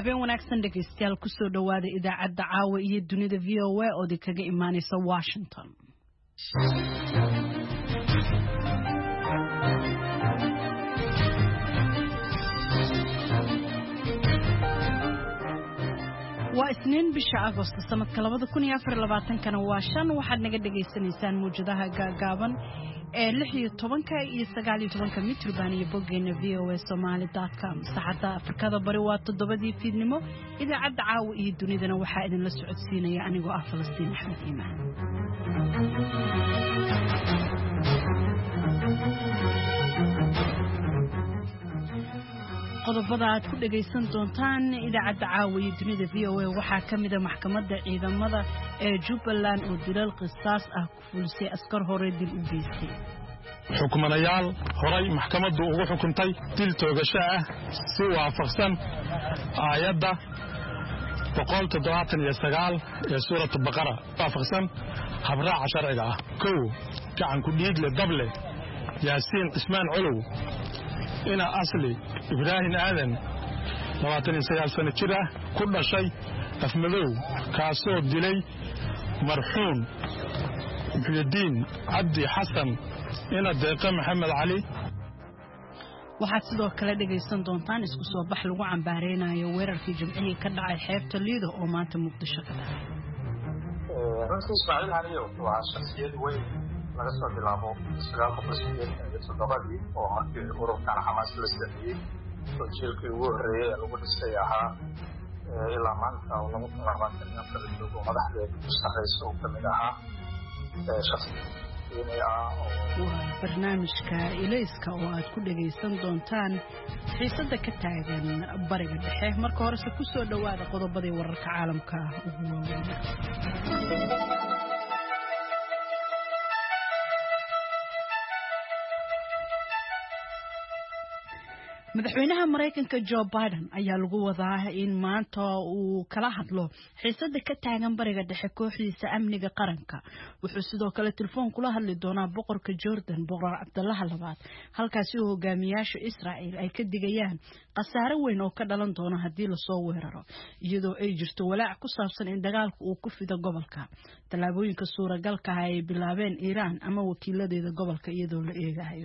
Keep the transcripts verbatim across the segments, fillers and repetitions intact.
habeen wanaagsan dhageystayaal ku soo dhawaada idaacadda caawa iyo dunida V O A oo kaga imaanaysa Washington. waa isniin bisha Agoosto sanadka laba kun iyo afar iyo labaatan kana waa shan waxaad naga dhageysanaysaan muujadaha gaagaaban ee lix iyo toban iyo sagaal iyo toban mitrban iyo boggeena v o a somali dot com saacada Afrikada bari waa toddobadii fiidnimo idaacadda caawa iyo dunidana waxaa idin la socodsiinaya anigoo ah Falastiin Axmed Iimaan. qodobada aad ku dhageysan doontaan idaacadda caawa iyo dunida V O A waxaa kamid ah maxkamadda ciidamada ee Jubbaland oo dilal qisaas ah ku fulisay askar hore dil u geystay. xukumayaal horay maxkamaddu ugu xukuntay dil toogasho ah si waafaqsan aayadda boqol toddobaatan iyo sagaal ee suurada Baqara waafaqsan habraaca sharciga ah. kow gacan ku dhiigle dable Yaasiin Ismaan Colow ina asli Ibrahim Aadan labaatan iyo sagaal sano jir ah ku dhashay afmadow kaasoo dilay marxuum Muxyidiin Cabdi Xasan ina deeqa Maxamed Cali. waxaad sidoo kale dhageysan doontaan isku soo bax lagu cambaareynayo weerarkii Jimcihii ka dhacay xeebta Liido oo maanta Muqdisho ka dhacay. runtii Ismaaciil Haniyo waa shakhsiyad weyn laga soo bilaabo sagaal boqol sideetan iyo toddobadii oo markii ururkan Xamaas la sameeyay oo jilkii ugu horreeyay lagu dhisay ahaa ilaa maanta oo lagu talaabantay in afar joogo madaxdeeda ku sarreysa oo kamid ahaa barnaamijka ilayska oo aad ku dhageysan doontaan xiisada ka taagan bariga dhexe marka horese ku soo dhawaada qodobadii wararka caalamka ugu waaweyn. madaxweynaha Mareykanka Joe Biden ayaa lagu wadaa in maanta uu kala hadlo xiisada ka taagan bariga dhexe kooxdiisa amniga qaranka. wuxuu sidoo kale telefoon kula hadli doonaa boqorka Jordan boqor Cabdullah labaad halkaasi oo hogaamiyaasha Israa'iil ay ka digayaan qasaare weyn oo ka dhalan doona haddii la soo weeraro iyadoo ay jirto walaac ku saabsan in dagaalku uu ku fido gobolka. talaabooyinka suuragalka ah ay bilaabeen Iran ama wakiiladeeda gobolka iyadoo la eegayo.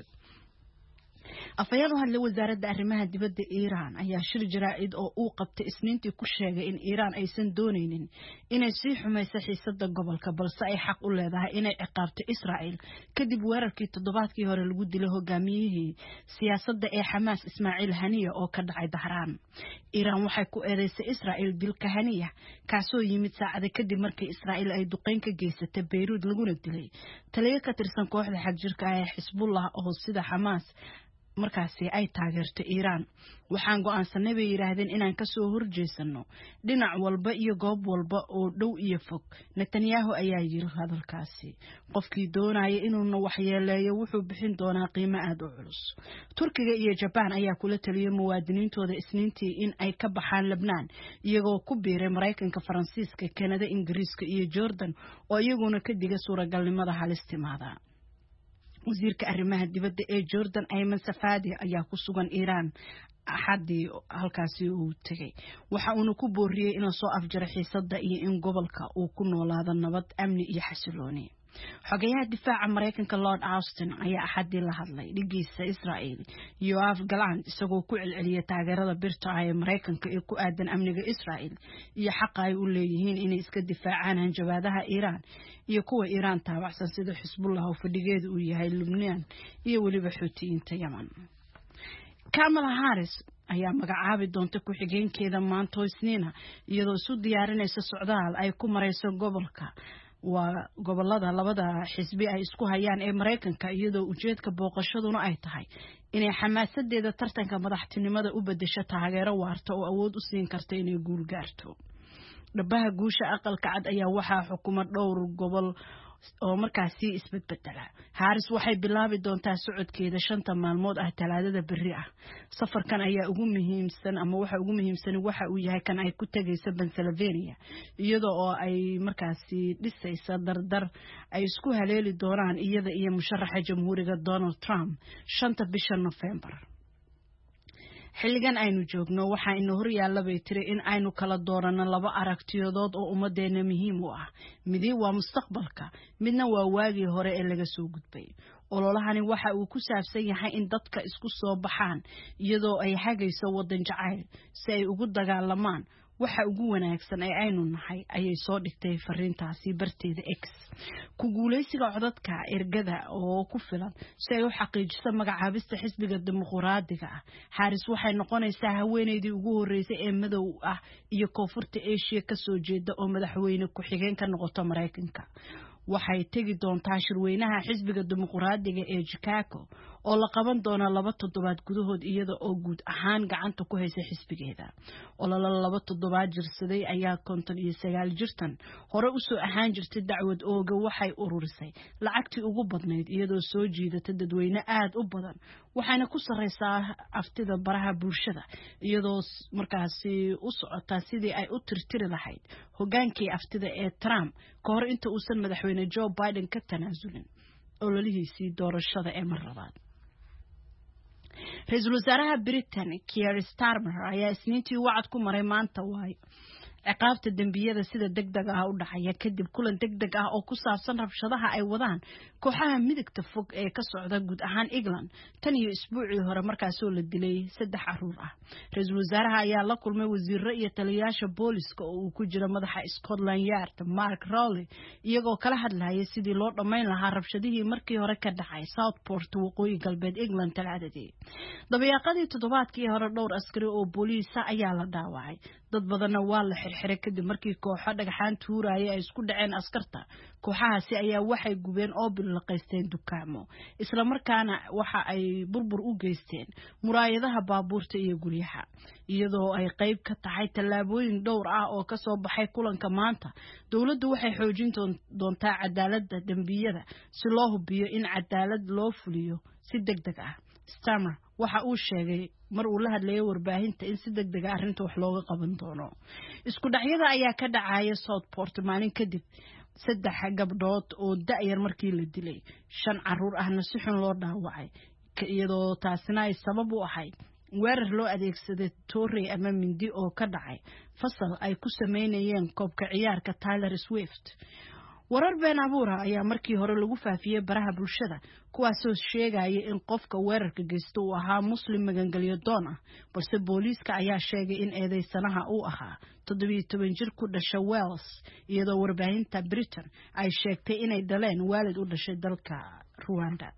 afayeen u hadlay wasaaradda arrimaha dibadda Iran ayaa shir jaraa'id oo uu qabtay isniintii ku sheegay in Iran aysan dooneynin inay sii xumayso xiisada gobolka balse ay xaq u leedahay inay ciqaabto Israa'iil kadib weerarkii toddobaadkii hore lagu dilay hogaamiyihii siyaasadda ee Xamaas Ismaaciil Haniya oo ka dhacay Dahraan. Iran waxay ku eedeysay Israa'iil dilka Haniya kaasoo yimid saacado kadib markii Israa'iil ay duqeyn ka geysatay Beirut laguna dilay taliye ka tirsan kooxda xagjirka ah ee Xisbullah oo sida Xamaas markaasi ay taageerto Iran. waxaan go'aansanay bay yiraahdeen inaan ka soo horjeesano dhinac walba iyo goob walba oo dhow iyo fog. Netanyahu ayaa yiri hadalkaasi qofkii doonaya inuu waxyeeleeyo wuxuu bixin doonaa qiimo aad u culus. Turkiga iyo Japan ayaa kula taliyay muwaadiniintooda isniintii in ay ka baxaan Lebanon iyagoo ku biiray Mareykanka, Faransiiska, Kanada, Ingiriiska iyo Jordan oo iyaguna ka digay suuragalnimada halistimaada. wasiirka arrimaha dibadda ee Jordan Ayman Safadi ayaa ku sugan Iran axadii halkaasi uu tagay. waxa uu ku booriyay inuu soo afjaro xiisada iyo in gobolka uu ku noolaado nabad, amni iyo xasilooni. xogayaha difaaca Mareykanka Lord Austin ayaa axadii la hadlay dhigiisa Israa'iil Yoav Gallant isagoo ku celceliyay taageerada birta ah ee Mareykanka ee ku aadan amniga Israa'iil iyo xaq ay u leeyihiin inay iska difaacaan hanjabaadaha Iran iyo kuwa Iran taabacsan sida Xisbullah oo fadhigeedu uu yahay Lebanon iyo waliba Xuutiyiinta Yemen. Kamala Harris ayaa magacaabi doonta ku xigeenkeeda maanta Isniina iyadoo isu diyaarinaysa socdaal ay ku marayso gobolka waa gobolada labada xisbi ay isku hayaan ee Mareykanka iyadoo ujeedka booqashaduna ay tahay inay xamaasadeeda tartanka madaxtinimada u bedesho taageero waarta oo awood u siin karta inay guul gaarto. dhabaha guusha aqalka cad ayaa waxaa xukuma dhowr gobol oo markaasi isbedbedela. Harris waxay bilaabi doontaa socodkeeda shanta maalmood ah Talaadada berri ah. safarkan ayaa ugu muhiimsan ama waxa ugu muhiimsan waxa uu yahay kan ay ku tagayso Pennsylvania iyadoo oo ay markaasi dhisaysa dardar ay isku haleeli doonaan iyada iyo musharaxa jamhuuriga Donald Trump shanta bisha November. xilligan aynu joogno waxa ina hor yaalla bay tiri in aynu kala doorano laba aragtiyadood oo ummadeena muhiim u ah midi waa mustaqbalka midna waa waagii hore ee laga soo gudbay ololahani waxa uu ku saabsan yahay in dadka isku soo baxaan iyadoo ay hagayso wadan jacayl si ay ugu dagaalamaan waxa ugu wanaagsan ee aynu nahay ayay soo dhigtay fariintaasi barteeda X ku guuleysiga codadka ergada oo ku filan si ay u xaqiijiso magacaabista xisbiga dimuqraadiga ah Harris waxay noqonaysaa haweeneydii ugu horeysay ee madow ah iyo koonfurta Asia ka soo jeeda oo madaxweyne ku xigeen ka noqoto Mareykanka waxay tagi doontaa shirweynaha xisbiga dimuqraadiga ee Chicago oo la qaban doona laba toddobaad gudahood iyada oo guud ahaan gacanta ku haysa xisbigeeda olala laba toddobaad jirsaday ayaa konton iyo sagaal jirtan hore u soo ahaan jirtay dacwad ooga waxay ururisay lacagtii ugu badnayd iyadoo soo jiidatay dadweyne aad u badan waxayna ku sareysaa aftida baraha bulshada iyadoo markaasi u socota sidii ay u tirtiri lahayd hogaankii aftida ee Trump ka hor inta uusan madaxweyne Joe Biden ka tanaasulin ololihiisii doorashada ee mar labaad Ra'iisul Wasaaraha Britain Keir Starmer ayaa isniintii wacd ku maray maanta waay ciqaabta dambiyada sida degdeg ah u dhacaya kadib kulan degdeg ah oo ku saabsan rabshadaha ay wadaan kooxaha midigta fog ee ka socda guud ahaan England tan iyo isbuucii hore markaas oo la dilay saddex caruur ah Ra'iisul Wasaaraha ayaa la kulmay wasiirro iyo taliyayaasha booliska oo uu ku jira madaxa Scotland Yard Mark Rowley iyagoo kala hadlayay sidii loo dhameyn lahaa rabshadihii markii hore ka dhacay Southport waqooyi galbeed England talaadadii dabayaaqadii toddobaadkii hore dhowr askari oo booliisa ayaa la dhaawacay dad badanna waa la xirxiray kadib markii kooxo dhagaxaan tuuraya ay isku dhaceen askarta kooxahaasi ayaa waxay gubeen oo bilaqaysteen dukaamo isla markaana waxa ay burbur u geysteen muraayadaha baabuurta iyo guryaha iyadoo ay qayb ka tahay tallaabooyin dhowr ah oo ka soo baxay kulanka maanta dawladdu waxay xoojin doontaa cadaaladda dambiyada si loo hubiyo in cadaalad loo fuliyo si degdeg ah Starmer waxa uu sheegay mar uu la hadlayay warbaahinta in si degdeg ah arrinta wax looga qaban doono isku dhacyada ayaa ka dhacaya Southport maalin kadib saddex gabdhood oo da'yar markii la dilay shan caruur ahna si xun loo dhaawacay iyadoo taasina ay sabab u ahayd weerar loo adeegsaday toorey ama mindi oo ka dhacay fasal ay ku sameynayeen koobka ciyaarka Taylor Swift warar been abuura ayaa markii hore lagu faafiyay baraha bulshada kuwaasoo sheegaya in qofka weerarka geysto uu ahaa muslim magangalyo doon ah balse booliiska ayaa sheegay in eedeysanaha uu ahaa toddobiyo toban jir ku dhashay Wales iyadoo warbaahinta Britain ay sheegtay inay dhaleen waalid u dhashay dalka Rwanda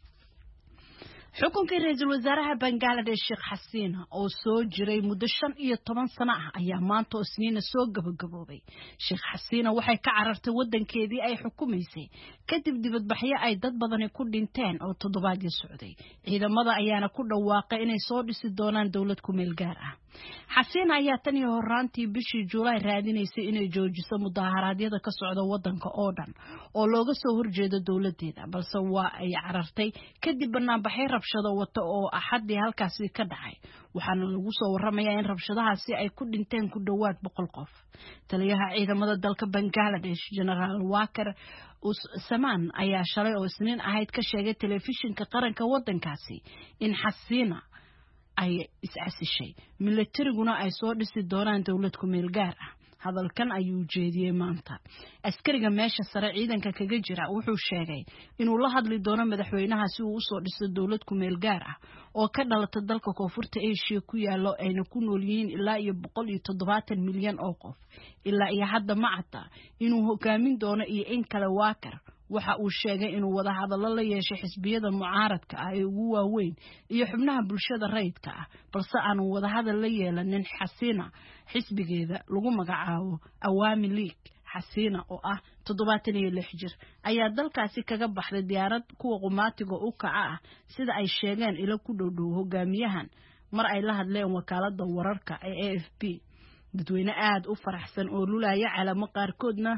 xukunkii ra'iisul wasaaraha Bangladesh Sheikh Hasina oo soo jiray muddo shan iyo toban sano ah ayaa maanta isniina soo gabagaboobay Sheikh Hasina waxay ka carartay wadankeedii ay xukumaysay kadib dibadbaxyo ay dad badan ku dhinteen oo toddobaadyo socday ciidamada ayaana ku dhawaaqay inay soo dhisi doonaan dawlad ku meel gaar ah Hasina ayaa tan iyo horaantii bishii July raadinaysay inay joojiso mudaharaadyada ka socda wadanka oo dhan oo looga soo horjeedo dawladeeda balse waa ay carartay kadib barnaamijyo rabshado wata oo axadii halkaasi ka dhacay waxaana lagu soo waramayaa in rabshadahaasi ay ku dhinteen ku dhawaad boqol qof taliyaha ciidamada dalka Bangladesh General Wakar Usman ayaa shalay oo isniin ahayd ka sheegay telefishinka qaranka wadankaasi in Hasina ay is-asishay militariguna ay soo dhisi doonaan dawlad ku meel gaar ah hadalkan ayuu jeediyay maanta askariga meesha sare ciidanka kaga jira wuxuu sheegay inuu la hadli doono madaxweynaha si uu u soo dhiso dawlad ku meel gaar ah oo ka dhalata dalka koonfurta Asia ku yaalo ayna ku nool yihiin ilaa iyo boqol iyo toddobaatan milyan oo qof ilaa iyo hadda ma cadda inuu hogaamin doono iyo in kale Wakar waxa uu sheegay inuu wada hadallo la yeeshay xisbiyada mucaaradka ah ee ugu waaweyn iyo xubnaha bulshada rayidka ah balse aanu wada hadal la yeelanin Hasina xisbigeeda lagu magacaabo Awami League Hasina oo ah toddobaatan iyo lix jir ayaa dalkaasi kaga baxday diyaarad kuwa qumaatiga u kaca ah sida ay sheegeen ilo ku dhowdhow hogaamiyahan mar ay la hadleen wakaalada wararka ee A F P dadweyne aad u faraxsan oo lulaya calamo qaarkoodna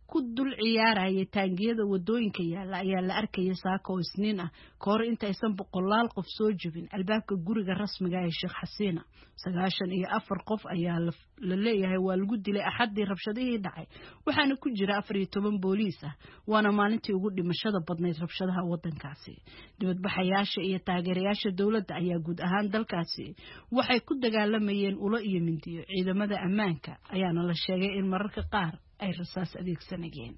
ku dul ciyaaraya taangiyada wadooyinka yaala ayaa la arkayay saako oo isniin ah kahor intaysan boqolaal qof soo jebin albaabka guriga rasmiga ee Sheekh Xasiina sagaashan iyo afar qof ayaa la leeyahay waa lagu dilay axadii rabshadihii dhacay waxaana ku jira afar iyo toban booliis ah waana maalintii ugu dhimashada badnayd rabshadaha wadankaasi dibadbaxayaasha iyo taageerayaasha dawladda ayaa guud ahaan dalkaasi waxay ku dagaalamayeen ulo iyo mindiyo ciidamada ammaanka ayaana la sheegay in mararka qaar ay rasaas adeegsanayeen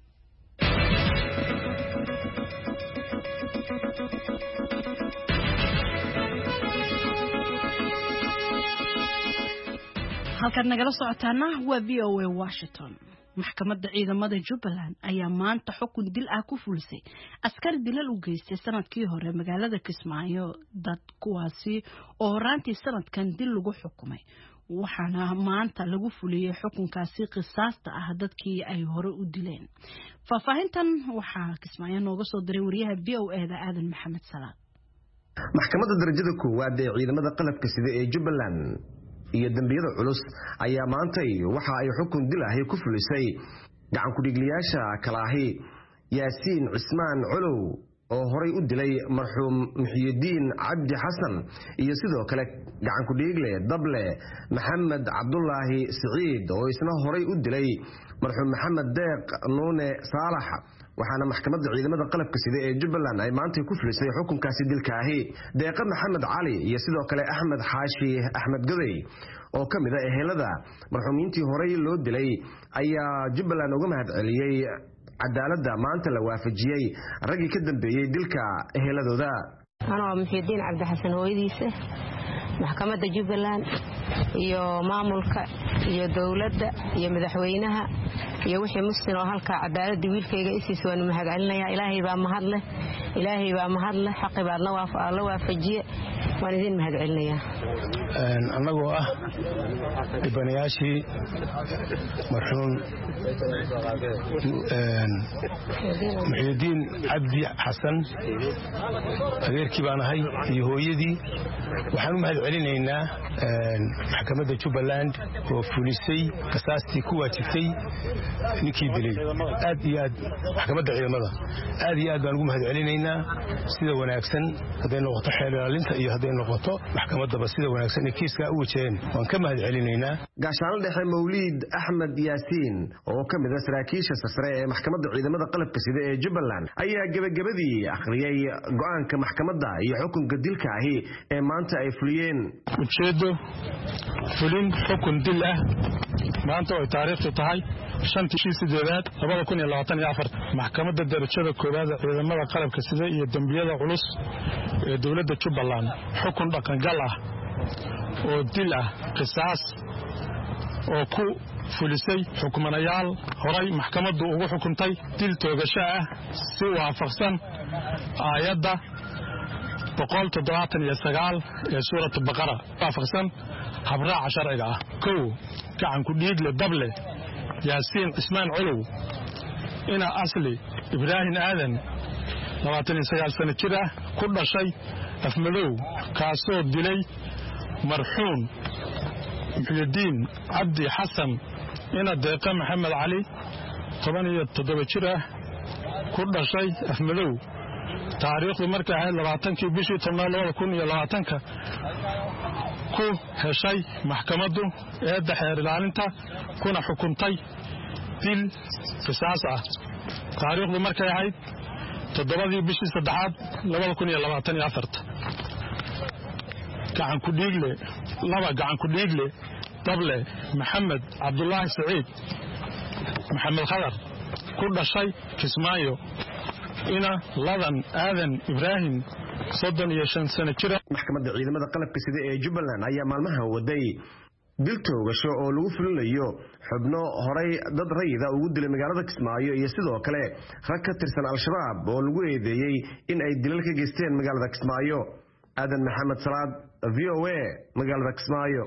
halkan nagala socotaana waa V O A Washington maxkamadda ciidamada Jubbaland ayaa maanta xukun dil ah ku fulisay askar dilal u geystay sanadkii hore magaalada Kismaayo dad kuwaasi oo horaantii sanadkan dil lagu xukumay waxaana maanta lagu fuliyay xukunkaasi qisaasta ah dadkii ay hore u dileen faahfaahintan waxaa Kismaayo nooga soo diray wariyaha V O A da Aadan Maxamed Salaad maxkamadda darajada koowaad ee ciidamada qalabka sida ee Jubbaland iyo dambiyada culus ayaa maantay waxa ay xukun dil ah ku fulisay gacan ku dhigliyaasha kalaahi Yaasiin Cismaan Colow oo horay u dilay marxuum Muxyidiin Cabdi Xasan iyo sidoo kale gacan ku dhigle dable Maxamed Cabdullaahi Saciid oo isna horay u dilay marxuum Maxamed Deeq Nuune Saalax waxaana maxkamadda ciidamada qalabka sida ee Jubbaland ay maanta ku fulisay xukunkaasi dilkaahi Deeqa Maxamed Cali iyo sidoo kale Axmed Xaashi Axmed Gaday oo kamid ah ehelada marxuumiintii horay loo dilay ayaa Jubbaland uga mahad celiyay cadaaladda maanta la waafajiyay ragii ka dambeeyay dilka eheladooda أنا محيدين عبد الحسن هويديسه محكمة جبلان iyo maamulka iyo dawladda iyo madaxweynaha iyo wixii muslim oo halka cadaalad wiilkayga isiis waan mahad celinaya ilaahay baa mahad leh ilaahay baa mahad leh xaqi baad la waaf la waafajiye waan idin mahad celinaya een anagoo ah ibanayaashii marxuum een Muxyidiin Cabdi Xasan adeerkii baan ahay iyo hooyadii waxaan u mahad celinaynaa een maxkamadda Jubbaland oo fulisay qisaastii ku waajibtay ninkii dilay aad iyo aad maxkamadda ciidamada aad iyo aad baan ugu mahad celinaynaa sida wanaagsan haday noqoto xeer ilaalinta iyo haday noqoto maxkamadda sida wanaagsan ee kiiska u wajeen waan ka mahad celinaynaa gaashaan dhexe Mawlid Axmed Yaasiin oo kamid ah saraakiisha sare ee maxkamadda ciidamada qalabka sida ee Jubbaland ayaa gabagabadii akhriyay go'aanka maxkamadda iyo xukunka dilka ahi ee maanta ay fuliyeen ujeedo fulin xukun dil ah maanta oo taariikhdu tahay shantii sideedaad laba kun iyo labaatan iyo afar maxkamadda darajada koowaad ee ciidamada qalabka sida iyo dambiyada culus ee dawladda Jubbaland xukun dhaqan gal ah oo dil ah qisaas oo ku fulisay xukumanayaal horay maxkamaddu ugu xukuntay dil toogasho ah si waafaqsan aayadda boqol toddobaatan iyo sagaal ee suurada Baqara waafaqsan habraaca sharciga ah kow gacan ku dhiigle dable Yaasiin Cismaan Colow ina asli Ibraahim Aadan labaatan iyo sagaal sano jir ah ku dhashay afmadow kaasoo dilay marxuum Muxyidiin Cabdi Xasan ina Deeqa Maxamed Cali toban iyo toddoba jir ah ku dhashay afmadow taariikhdu markay ahayd labaatankii bishii tobnaad laba kun iyo labaatanka ku heshay maxkamaddu eedda xeer ilaalinta kuna xukuntay dil qisaas ah taariikhdu markay ahayd toddobadii bishii saddexaad laba kun iyo labaatan iyo afar gacan ku dhiigle laba gacan ku dhiigle dable Maxamed Cabdullaahi Saciid Maxamed Khadar ku dhashay Kismaayo ina ladan Aadan Ibraahim soddon iyo shan sano jir maxkamadda ciidamada qalabka sida ee Jubbaland ayaa maalmaha waday dil toogasho oo lagu fulinayo xubno horay dad rayida ugu dilay magaalada Kismaayo iyo sidoo kale rag ka tirsan al-shabaab oo lagu eedeeyay in ay dilal ka geysteen magaalada Kismaayo Aadan Maxamed Salaad V O A magaalada Kismaayo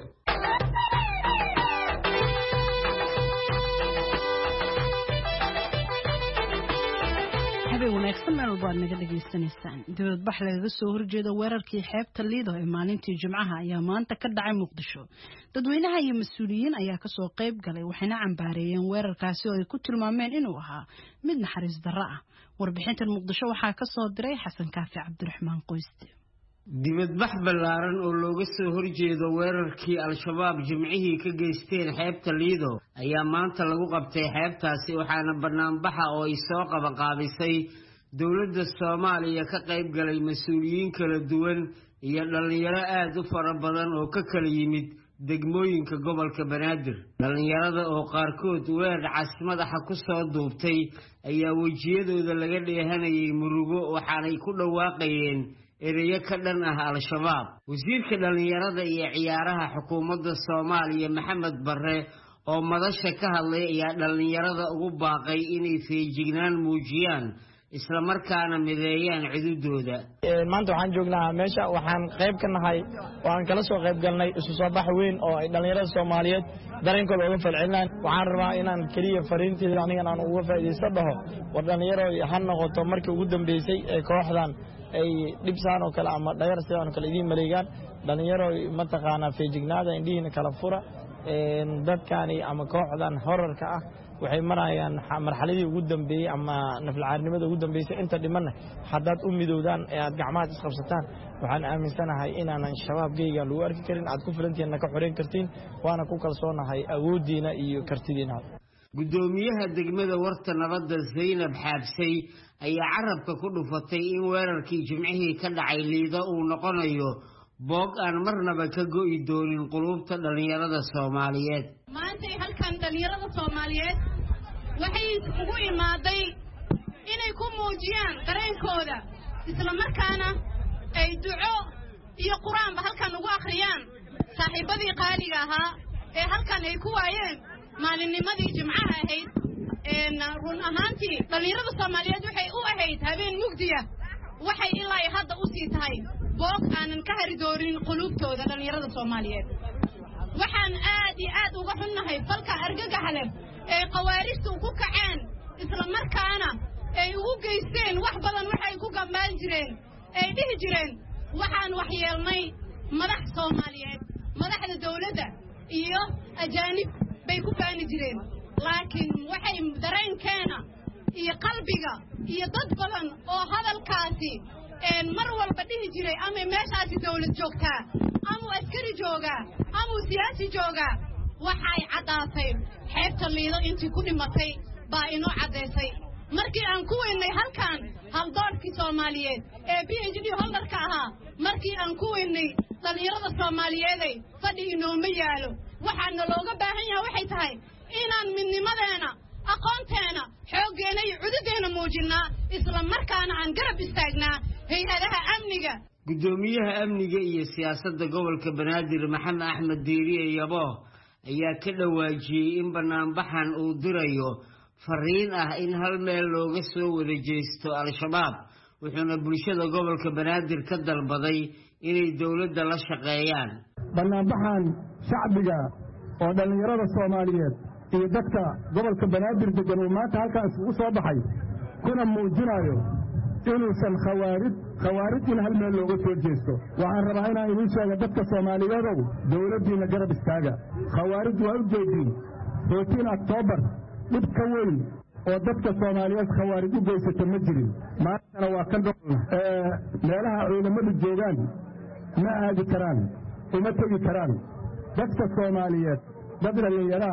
habeen wanaagsan meel walba aad naga dhagaysanaysaan dibadbax lagaga soo horjeeda weerarkii xeebta liido ee maalintii jimcaha ayaa maanta ka dhacay muqdisho dadweynaha iyo mas-uuliyiin ayaa kasoo qayb galay waxayna cambaareeyeen weerarkaasi oo ay ku tilmaameen inuu ahaa mid naxariis darro ah warbixintan muqdisho waxaa ka soo diray xasan kaafi cabdiraxmaan qoyste dibadbax ballaaran oo looga soo horjeedo weerarkii al-shabaab jimcihii ka geysteen xeebta liido ayaa maanta lagu qabtay xeebtaasi waxaana banaanbaxa oo ay soo qabanqaabisay dowladda Soomaaliya ka qayb galay mas'uuliyiin kala duwan iyo dhalinyaro aad u fara badan oo ka kala yimid degmooyinka gobolka Banaadir dhalinyarada oo qaarkood weer casmadaha ku soo duubtay ayaa wajiyadooda laga dheehanayay murugo waxaanay ku dhawaaqayeen ereyo ka dhan ah al-shabaab wasiirka dhalinyarada iyo ciyaaraha xukuumadda Soomaaliya Maxamed Barre oo madasha ka hadlay ayaa dhalinyarada ugu baaqay inay feejignaan muujiyaan isla markaana mideeyaan cidudooda maanta waxaan joognaa meesha waxaan qayb ka nahay waan kala soo qayb galnay isu soo bax weyn oo ay dhalinyarada Soomaaliyeed dareenkooda uga falcelinayaan waxaan rabaa inaan kaliya fariintii aniga aan uga faa'iideysto dhaho war dhalinyaro ha noqoto markii ugu dambeysay ee kooxdan ay dhibsaan oo kale ama dhayar sidaan kale idin maleegaan dhalinyaro ma taqaana feejignaada indhihiina kala fura ee dadkani ama kooxdan horarka ah waxay marayaan marxaladii ugu dambeeyay ama nafalcaarnimada ugu dambeysay inta dhiman haddaad u midowdaan ee aad gacmaha is qabsataan waxaan aaminsanahay inaanan shabaabkayga lagu arki karin aad ku filantiina ka xoreyn kartiin waana ku kalsoonahay awoodiina iyo kartidiina gudoomiyaha degmada warta nabadda Zainab Xaabsay ayaa carabka ku dhufatay in weerarkii jimcihii ka dhacay liido uu noqonayo boog aan marnaba ka go'i doonin qulubta dhalinyarada Soomaaliyeed maanta halkan dhalinyarada Soomaaliyeed waxay ugu imaaday inay ku muujiyaan dareenkooda isla markaana ay duco iyo quraanba halkan ugu akhriyaan saaxiibadii qaaliga ahaa ee halkan ay ku waayeen maalinnimadii jimcaha ahayd ee run ahaantii dhalinyarada Soomaaliyeed waxay u ahayd habeen mugdiya waxay ilaa hadda u sii tahay boog aanan ka hari doonin qulubtooda dhalinyarada Soomaaliyeed waxaan aad iyo aad uga xunnahay falka argagaxa leh ee qawaaristu ku kaceen isla markaana ay ugu geysteen wax badan waxay ku gamaan jireen ay dhihi jireen waxaan waxyeelnay madax Soomaaliyeed madaxda dawladda iyo ajaanib bay ku faani jireen laakiin waxay dareenkeena iyo qalbiga iyo dad badan oo hadalkaasi een mar walba dhihi jiray ama meeshaasi dawlad joogtaa ama askari jooga ama siyaasi jooga waxay cadaatay xeebta liido intii ku dhimatay baa inoo cadeysay markii aan ku weynay halkan hal doorkii Soomaaliyeed ee P H D holderka ahaa markii aan ku weynay dhalinyarada Soomaaliyeed ay fadhi inooma yaalo waxaana looga baahan yahay waxay tahay inaan midnimadeena aqoonteena xooggeena iyo cududeena muujinaa isla markaana aan garab istaagnaa hay'adaha amniga gudoomiyaha amniga iyo siyaasadda gobolka Banaadir Maxamed Axmed Diiriye Yabo ayaa ka dhawaajiyay in banaanbaxan uu dirayo fariin ah in hal meel looga soo wada jeesto al-shabaab wuxuuna bulshada gobolka Banaadir ka dalbaday inay dawladda la shaqeeyaan banaanbaxan shacbiga oo dhalinyarada Soomaaliyeed iyo dadka gobolka Banaadir degan oo maanta halkaas u soo baxay kuna muujinayo inuusan khawaarid khawaarid in hal meel looga soo jeesto waxaan rabaa inaan idin sheego dadka Soomaaliyeed oo dawladdiina garab istaaga khawaarid waa u jeedin fourteen October dib ka weyn oo dadka Soomaaliyeed khawaarid u geysatay ma jirin maantana waa ka dhacay ee meelaha ciidamadu joogaan ma aadi karaan uma tagi karaan dadka Soomaaliyeed dad dhalinyaro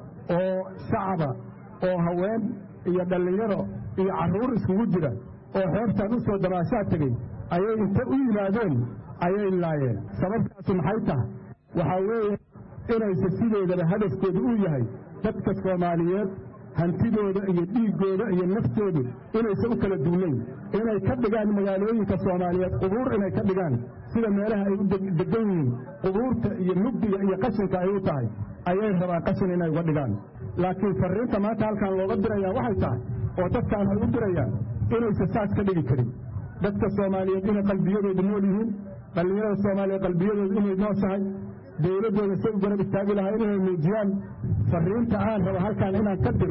oo shacaba oo haween iyo dhalinyaro iyo caruur isugu jira oo xeebtan u soo dabaashaa tagay ayay inta u yimaadeen ayay laayeen sababtaas maxay tahay waxa weeye inaysa sideedaba hadafkoodu u yahay dadka Soomaaliyeed hantidooda iyo dhiigooda iyo naftooda inaysa u kala duunayn inay ka dhigaan magaalooyinka Soomaaliyeed qubuur inay ka dhigaan sida meelaha ay u degan yihiin qubuurta iyo mugdiga iyo qashinka ay u tahay ayay rabaan qashin inay uga dhigaan laakiin fariinta maanta halkan looga dirayaa waxay tahay oo dadkaan ay u dirayaan inaysa saas ka dhigi karin dadka Soomaaliyeed inay qalbiyadooda nool yihiin dhalinyarada Soomaaliyeed qalbiyadooda inay nooshahay dawladooda si garab istaagi lahaa inay muujiyaan fariinta aan rabo halkan inaan ka diro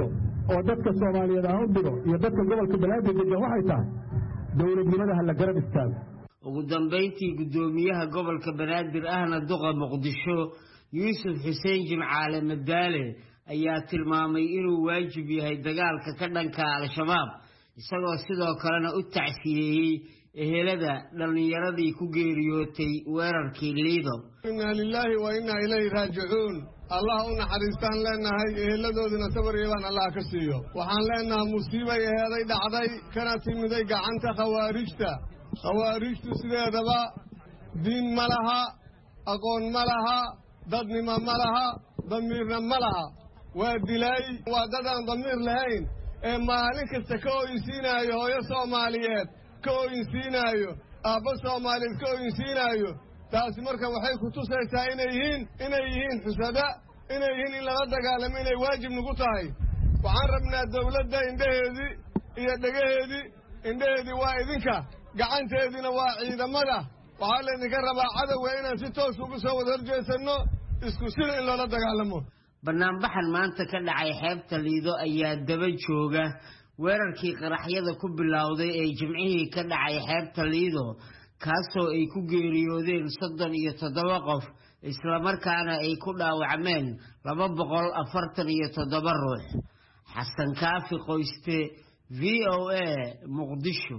oo dadka Soomaaliyeed aan u diro iyo dadka gobolka Banaadir degan waxay tahay dawladnimada hal garab istaago ugu dambeyntii gudoomiyaha gobolka Banaadir ahna duqa Muqdisho Yuusuf Xuseen Jimcaale Madaale ayaa tilmaamay inuu waajib yahay dagaalka ka dhanka al-shabaab isagoo sidoo kalena u tacsiyeeyay ehelada dhalinyaradii ku geeriyootay weerarkii Liido. Inna lillahi wa inna ilayhi raaji'uun. Allah u naxariistaan leenahay eheladoodina sabar iyo Allah ka siiyo. Waxaan leenahay musiibo eeday dhacday kana timiday gacanta khawaarijta. Khawaarijtu sideedaba diin malaha, aqoon malaha, dadnimo malaha, damiirna malaha. Waa dilay waa dadaan damiir lahayn ee maalin kasta ka ooysiinayo hooyo Soomaaliyeed ka ooysiinayo aabba Soomaaliyeed ka ooysiinayo taasi marka waxay ku tusaysaa inay yihiin inay yihiin xusada inay yihiin in la dagaalamo inay waajib nagu tahay waxaan rabnaa dawladda indhaheedii iyo dhagaheedii indhaheedii waa idinka gacanteedina waa ciidamada waxaa la idinka rabaa cadawga inaan si toos ugu soo wada horjeesano isku sida in loola dagaalamo. Barnaamijkan maanta ka dhacay xeebta Liido ayaa daba jooga weerarkii qaraxyada ku bilowday ee jimcihii ka dhacay xeebta Liido kaasoo ay ku geeriyoodeen soddon iyo toddoba qof isla markaana ay ku dhaawacmeen laba boqol afartan iyo toddoba ruux. Xasan Kaafi Qoyste V O A Muqdisho.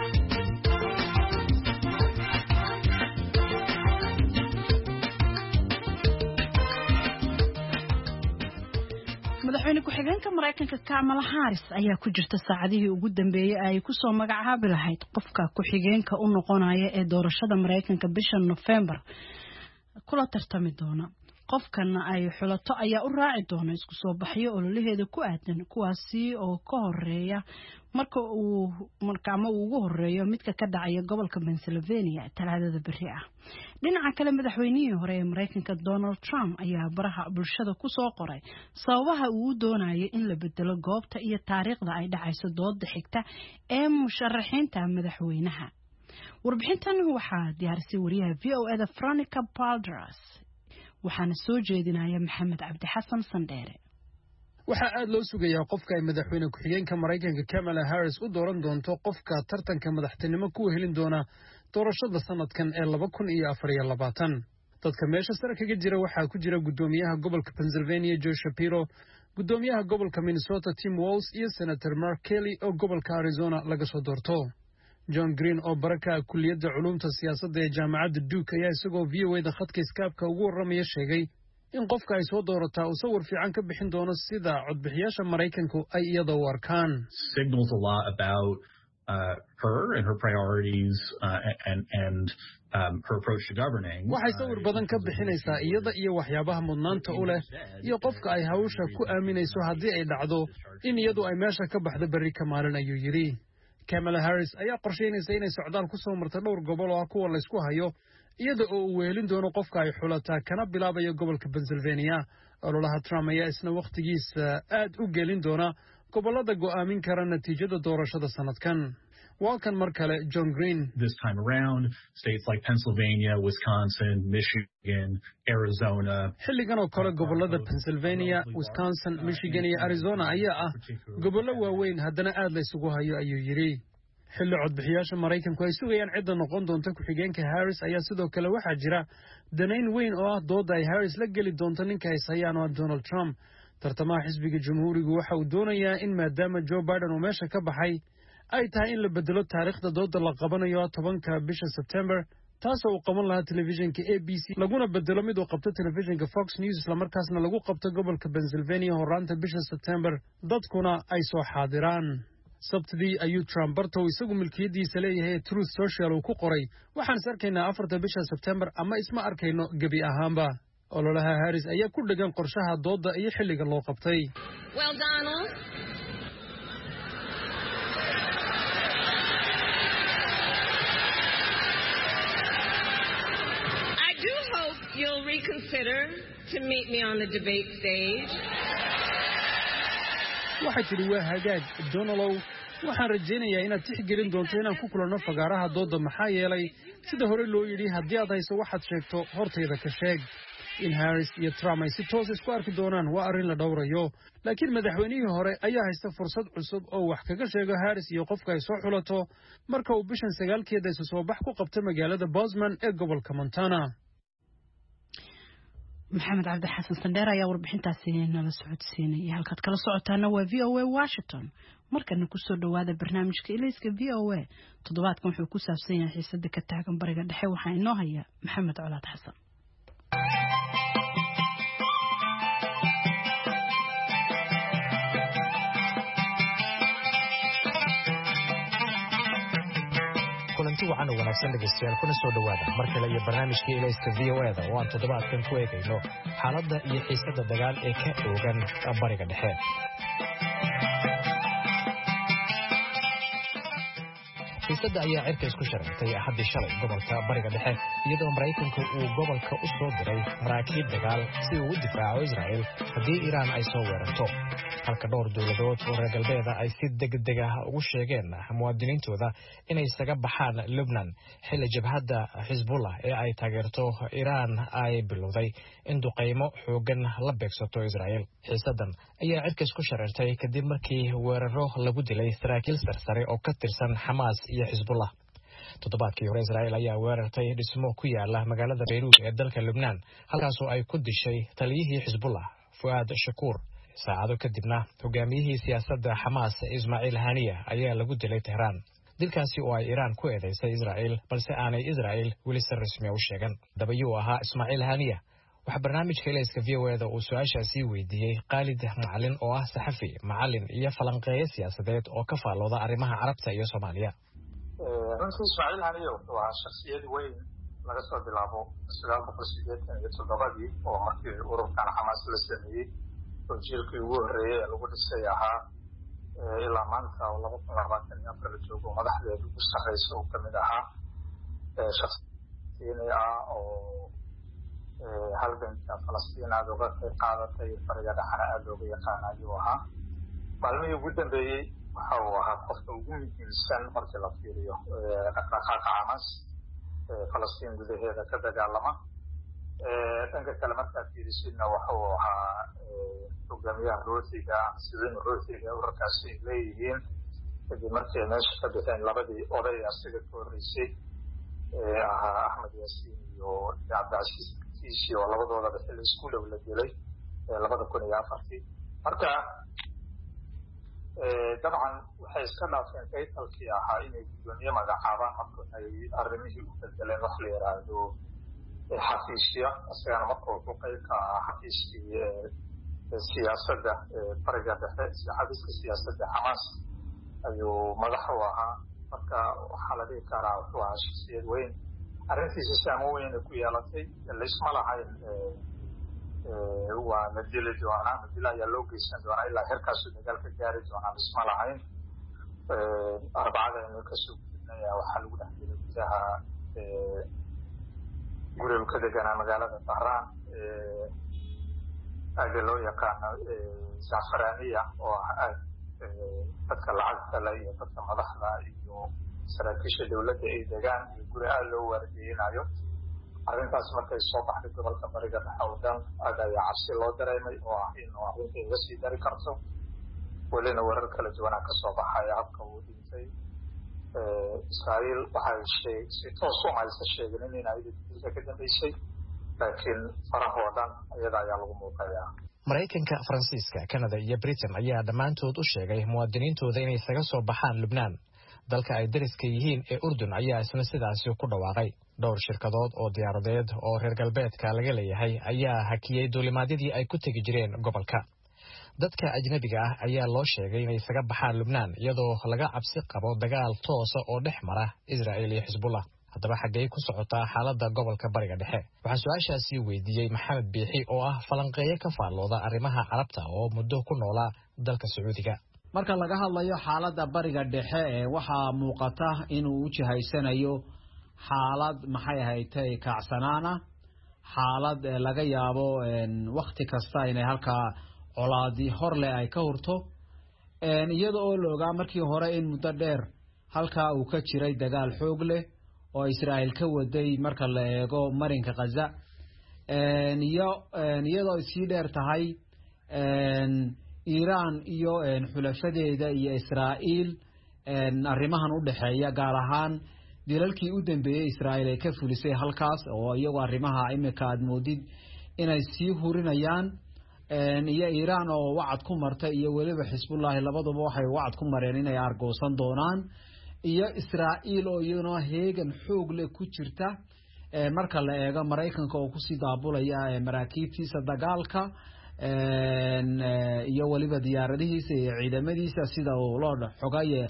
madaxweyne ku-xigeenka Mareykanka Kamala Harris ayaa ku jirta saacadihii ugu dambeeyay ay ku soo magacaabi lahayd qofka ku-xigeenka u noqonaya ee doorashada Mareykanka bisha November kula tartami doona. Qofkan ay xulato ayaa u raaci doona isku soo baxyo ololaheeda ku aadan kuwaasi oo ka horeeya marka uu markaama ugu horeeyo midka ka dhacaya gobolka Pennsylvania talaadada bari ah. Dhinaca kale madaxweynihii hore ee Mareykanka Donald Trump ayaa baraha bulshada ku soo qoray sababaha uu doonayo in la bedelo goobta iyo taariikhda ay dhacayso dooda xigta ee musharaxiinta madaxweynaha. Warbixintan waxaa diyaarisay wariyaha V O A da Veronica Balderas waxaana soo jeedinaya Maxamed Cabdi Xasan Sandheere. waxa aad loo sugayaa qofka ay madaxweyne ku-xigeenka Mareykanka Kamala Harris u dooran doonto qofka tartanka madaxtinimo ku helin doona doorashada sanadkan ee laba kun iyo afar iyo labaatan. dadka meesha sare kaga jira waxaa ku jira gudoomiyaha gobolka Pennsylvania Joe Shapiro, gudoomiyaha gobolka Minnesota Tim Walz iyo Senator Mark Kelly oo gobolka Arizona laga soo doorto. John Green oo baraka kulliyadda culuumta siyaasadda ee jaamacadda Duke ayaa isagoo V O A da khadka Skype-ka ugu warramaya sheegay in qofka ay soo doorataa uu sawir fiican ka bixin doono sida codbixiyaasha Mareykanku ay iyada u arkaan. Signals a lot about uh, her and her priorities uh, and and um, her approach to governing. Waxay sawir badan ka bixinaysaa iyada iyo waxyaabaha mudnaanta u leh iyo qofka ay hawsha ku aaminayso haddii ay dhacdo in iyadu ay meesha ka baxdo berri ka maalin ayuu yidhi. Kamala Harris ayaa qorsheynaysa inay socdaal ku soo marto dhowr gobol oo kuwa la isku hayo iyada oo uu weelin doono qofka ay xulataa kana bilaabayo gobolka Pennsylvania. ololaha Trump ayaa isna waqtigiisa aad u gelin doona gobolada go'aamin kara natiijada doorashada sanadkan. waa kan mar kale John Green. This time around, states like Pennsylvania, Wisconsin, Michigan, Arizona. xilligan oo kale gobolada Pennsylvania, Wisconsin, Michigan iyo Arizona ayaa ah gobollo waaweyn haddana aad la isugu hayo ayuu yidhi. xilli codbixiyaasha Mareykanku ay sugayaan cidda noqon doonta ku-xigeenka Harris ayaa sidoo kale waxaa jira danayn weyn oo ah dooda ay Harris la geli doonto ninka ay hayaan oo Donald Trump. tartamaha xisbiga Jamhuurigu waxa uu doonayaa in maadaama Joe Biden uu meesha ka baxay ay tahay in la bedelo taariikhda dooda la qabanayo tobanka bisha September taasoo uu qaban lahaa telefishinka A B C laguna bedelo mid uu qabto telefishinka Fox News isla markaasna lagu qabto gobolka Pennsylvania horaanta bisha September dadkuna ay soo xaadiraan. sabtidii ayuu Trump bartow isagu milkiyadiisa leeyahay Truth Social uu ku qoray waxaan is arkaynaa afarta bisha September ama isma arkayno gebi ahaanba. ololaha Harris ayaa ku dhagan qorshaha dooda iyo xilliga loo qabtay. Well, Donald, I do hope you'll reconsider to meet me on the debate stage. waxay tidhi waa hagaag Donalow waxaan rajaynayaa inaad tixgelin doonto inaan ku kulanno fagaaraha dooda maxaa yeelay sida hore loo yidhi haddii aad hayso waxaad sheegto hortayda ka sheeg. in Harris iyo Trump ay si toos isku arki doonaan waa arrin la dhowrayo laakiin madaxweynihii hore ayaa haysta fursad cusub oo wax kaga sheego Harris iyo qofka ay soo xulato marka uu bishan sagaalkeeda isu soo bax ku qabtay magaalada Bozeman ee gobolka Montana. maxamed cabdi xasan sandheer ayaa warbixintaasi nala socodsiinay halkaad kala socotaana waa V O A Washington markana ku soo dhawaada barnaamijka ilayska V O A toddobaadkan wuxuu ku saabsan yahay xiisada ka taagan bariga dhexe waxaa inoo haya maxamed colaad xasan. kulanti wacan oo wanaagsan dhegeystayaal kuna soo dhawaada mar kale iyo barnaamijkii ilayska V O A da oo aan toddobaadkan ku eegayno xaaladda iyo xiisadda dagaal ee ka oogan bariga dhexe. xiisadda ayaa cirka isku sharcitay haddii shalay gobolka bariga dhexe iyadoo Maraykanku uu gobolka u soo diray maraakiib dagaal si uu u difaaco Israa'iil haddii Iiraan ay soo weerarto halka dhowr dowladood oo reer galbeeda ay si degdeg ah ugu sheegeen muwaadiniintooda inay isaga baxaan Lebanon xilli jabhadda Hezbollah ee ay taageerto Iiraan ay bilowday in duqeymo xoogan la beegsato Israa'iil. xiisaddan ayaa cirka isku sharcitay kadib markii weeraro lagu dilay saraakiil sarsare oo ka tirsan Xamaas iyo Hezbollah. toddobaadkii hore Israa'iil ayaa weerartay dhismo ku yaala magaalada Beirut ee dalka Lebanon halkaasoo ay ku dishay taliyihii Hezbollah Fuad Shakur. saacado kadibna hogaamiyihii siyaasadda Xamaas Ismaaciil Haniya ayaa lagu dilay Tehran. dilkaasi oo ay Iiraan ku eedeysay Israa'iil balse aanay Israa'iil weli si rasmi ah u sheegan. dabayuu ahaa Ismaaciil Haniya waxa barnaamijka ilayska V O A da uu su'aashaasi weydiiyey Khalid Macalin oo ah saxafi macalin iyo falanqeeye siyaasadeed oo ka faalooda arrimaha Carabta iyo Soomaaliya. runtii Ismaaciil Haniya waa shakhsiyad weyn laga soo bilaabo sagaal boqol siddeetan iyo toddobadii oo markii ururkan Xamaas la sameeyey oo jiilkii ugu horreeyay ee lagu dhisay ahaa ilaa maanta oo laba kun labaatan iyo afar la joogo madaxdeedu ugu sarreysa uu ka mid ahaa shakhsiyiin ah oo halganka Falastiin aad uga qayb qaadatay bariga dhexena aad looga yaqaan ayuu ahaa. maalmihii ugu dambeeyey waxa uu ahaa qofka ugu muhiimsan markii la fiiriyo dhaqdhaqaaqa Xamaas Falastiin gudaheeda ka dagaalama. dhanka kale markaad fiirisidna waxa uu ahaa hogaamiyaha roosiga sidin roosiga ururkaasi ay leeyihiin kadib markii ay meesha ka bixeen labadii oday asiga ka horreysay ahaa Axmed Yaasiin iyo Cabdicasiis Kiisi oo labadoodaba xilli isku dhow la dilay labada kun iyo afartii. marka dabcan waxay iska dhaafeen kaytalkii ahaa inay gudoomiye magacaabaan marka ay arrimihii u bedeleen wax la yidhaahdo xafiisya isagana marka wuxuu qayb ka ahaa xafiiskii siyaasadda bariga dhexe xafiiska siyaasadda Xamaas ayuu madax u ahaa. marka waxaa la dhihi karaa wuxuu ahaa shakhsiyad weyn arrintiisa saamo weyn ku yeelatay laysma lahayn waa la dili doonaa madila ayaa loo geysan doonaa ilaa heerkaasuu dagaalka gaari doonaa laysma lahayn. arbacada inuu kasoo gudubnaya waxaa lagu dhex jiray gudaha guriga ka deganaa magaalada Tehran aagga loo yaqaano Zafaraniya oo ah dadka lacagta leh iyo dadka madaxda iyo saraakiisha dowladda ay degaan iyo guri aad loo waardiyeynayo. arrintaas markay soo baxday gobolka bariga dhexe oo dhan aad ayaa cabsi loo dareemay oo ah in arrinta iga sii dari karto. welina warar kala duwanaa ka soo baxaya habka uu dhintay. Israa'iil waxay si toos u maysa sheegeen in ay dilka ka dambeysay laakiin farahoo dhan iyada ayaa lagu muuqayaa. Maraykanka, Faransiiska, Canada iyo Britain ayaa dhammaantood u sheegay muwaadiniintooda inay isaga soo baxaan Lubnaan. dalka ay dariska yihiin ee Urdun ayaa isna sidaasi ku dhawaaqay. dhowr shirkadood oo diyaaradeed oo reer galbeedka laga leeyahay ayaa hakiyay duulimaadyadii ay ku tegi jireen gobolka. dadka ajnabiga ah ayaa loo sheegay inay isaga baxaan Lubnaan iyadoo laga cabsi qabo dagaal toos ah oo dhex mara Israa'iil iyo Hezbollah. haddaba xaggee ku socotaa xaaladda gobolka bariga dhexe? waxaan su-aashaasi weydiiyey Maxamed Biixi oo ah falanqeeye ka faallooda arrimaha carabta oo muddo ku noolaa dalka Sacuudiga. marka laga hadlayo xaaladda bariga dhexe ee waxaa muuqata inuu u jihaysanayo xaalad maxay ahayd kaacsanaana xaalad laga yaabo waqti kasta inay halkaa colaadi hor leh ay ka hurto iyada oo la ogaa markii hore in muddo dheer halkaa uu ka jiray dagaal xoog leh oo Israa'iil ka waday marka la eego marinka Gaza iyo iyadoo sii dheer tahay Iiraan iyo xulafadeeda iyo Israa'iil arrimahan u dhaxeeya gaar ahaan dilalkii u dambeeyay Israa'iil ay ka fulisay halkaas oo iyagu arrimaha imika aad moodid inay sii hurinayaan iyo Iiraan oo wacad ku martay iyo waliba Xisbullah labaduba waxay wacad ku mareen inay argoosan doonaan iyo Israa'iil oo iyaduna heegan xoog leh ku jirta marka la eego Mareykanka oo ku sii daabulaya maraakiibtiisa dagaalka iyo waliba diyaaradihiisa iyo ciidamadiisa sida uu loo xogaye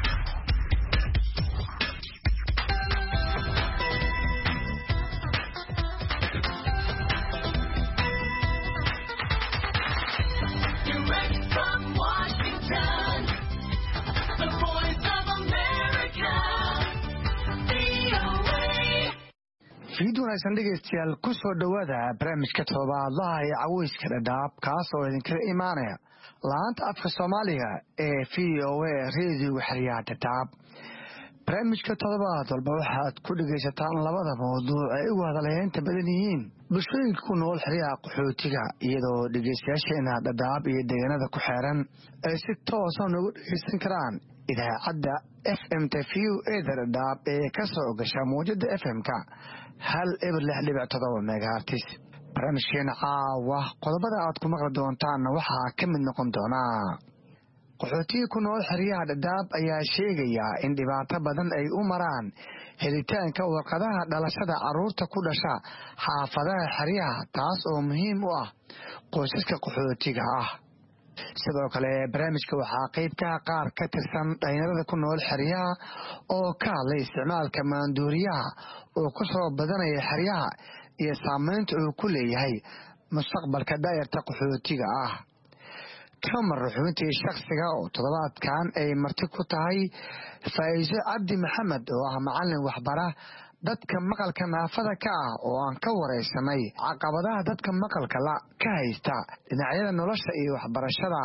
fiidwanaagsan dhegeystayaal ku soo dhowaada barnaamijka toddobaadlaha ee caweyska dhadhaab kaas oo idinkaga imaanaya laanta afka soomaaliga ee v o a reediyoga xeryaha dhadhaab barnaamijka toddobaad walba waxaad ku dhegaysataan labada mawduuc ay ugu hadalheynta badan yihiin bulshooyinka ku nool xeryaha qaxootiga iyadoo dhegeystayaasheena dhadhaab iyo deegaanada ku xeeran ay si toosa noogu dhegeysan karaan idaacadda f m t v o eda dhadhaab ee ka soo gasha mawjada f m-ka hal eber lix dhibic todoba megahartis barnaamijkeena caawa qodobada aad ku maqli doontaanna waxaa ka mid noqon doonaa qaxootiga ku nool xeryaha dhadhaab ayaa sheegaya in dhibaato badan ay u maraan helitaanka warqadaha dhalashada carruurta ku dhasha xaafadaha xeryaha taas oo muhiim u ah qoysaska qaxootiga ah sidoo kale barnaamijka waxaa qaybka qaar ka tirsan dhalinyarada ku nool xeryaha oo ka hadlay isticmaalka maanduuriyaha oo ku soo badanaya xeryaha iyo saameynta uu ku leeyahay mustaqbalka daayarta qaxootiga ah kamar xubintii shakhsiga oo toddobaadkan ay marti ku tahay faa'iiso cabdi maxamed oo ah macallin waxbara dadka maqalka naafada ka ah oo aan ka wareysanay caqabadaha dadka maqalka la ka haysta dhinacyada nolosha iyo waxbarashada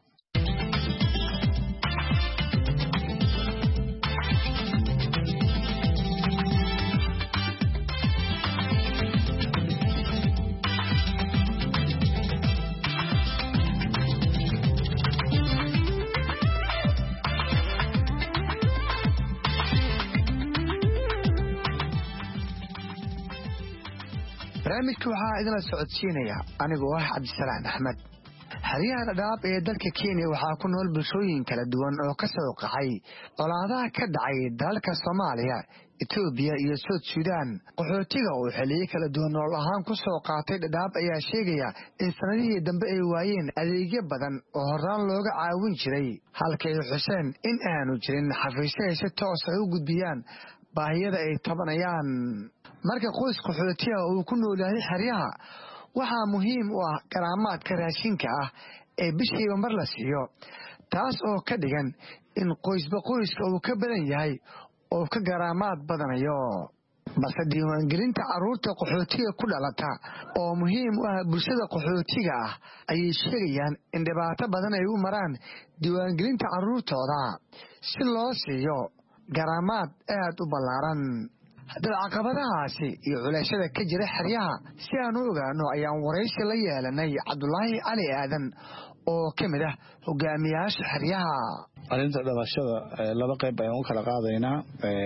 barnaamijka waxaa idinla socodsiinaya anigoo ah cabdisalaan axmed xeryaha dhadhaab ee dalka kenya waxaa ku nool bulshooyin kala duwan oo ka soo qaxay colaadaha ka dhacay dalalka soomaaliya etoobiya iyo soud suudaan qaxootiga oo xiliyo kala duwan nolol ahaan ku soo qaatay dhadhaab ayaa sheegaya in sanadihii dambe ay waayeen adeegyo badan oo horaan looga caawin jiray halkay xuseen in aanu jirin xafiisyo ay si toos ay u gudbiyaan baahiyada ay tabanayaan marka qoys qaxootiga uu ku nool yahay xeryaha waxaa muhiim u ah garaamaadka raashinka ah ee bishiiba mar la siiyo taas oo ka dhigan in qoysba qoyska uu ka badan yahay oo ka garaamaad badanayo balse diiwaangelinta carruurta qaxootiga ku dhalata oo muhiim u ah bulshada qaxootiga ah ayay sheegayaan in dhibaato badan ay u maraan diiwaangelinta carruurtooda si loo siiyo garaamaad aad u ballaaran haddaba caqabadahaasi iyo culeyshada ka jira xeryaha si aan u ogaano ayaan waraysi la yeelanay cabdulaahi cali aadan oo ka mid ah hogaamiyaasha xeryaha arrinta dhalashada laba qayb ayaan u kala qaadaynaa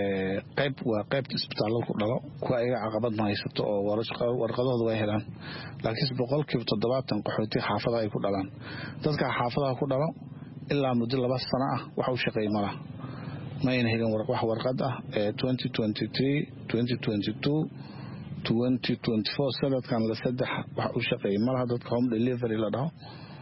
qayb waa qaybta isbitaallada ku dhalo kuwa ayaga caqabad ma haysato oo warqadahooda way helaan laakiinse boqolkiiba toddobaatan qaxootiga xaafadaha ay ku dhalaan dadka xaafadaha ku dhalo ilaa muddo laba sano ah wax u shaqeey malaha ma ayna helin wax warqad ah twenty twenty-three twenty twenty-two twenty twenty-four sanadkan la saddex wax u shaqeeyay malaha dadka home delivery la dhaho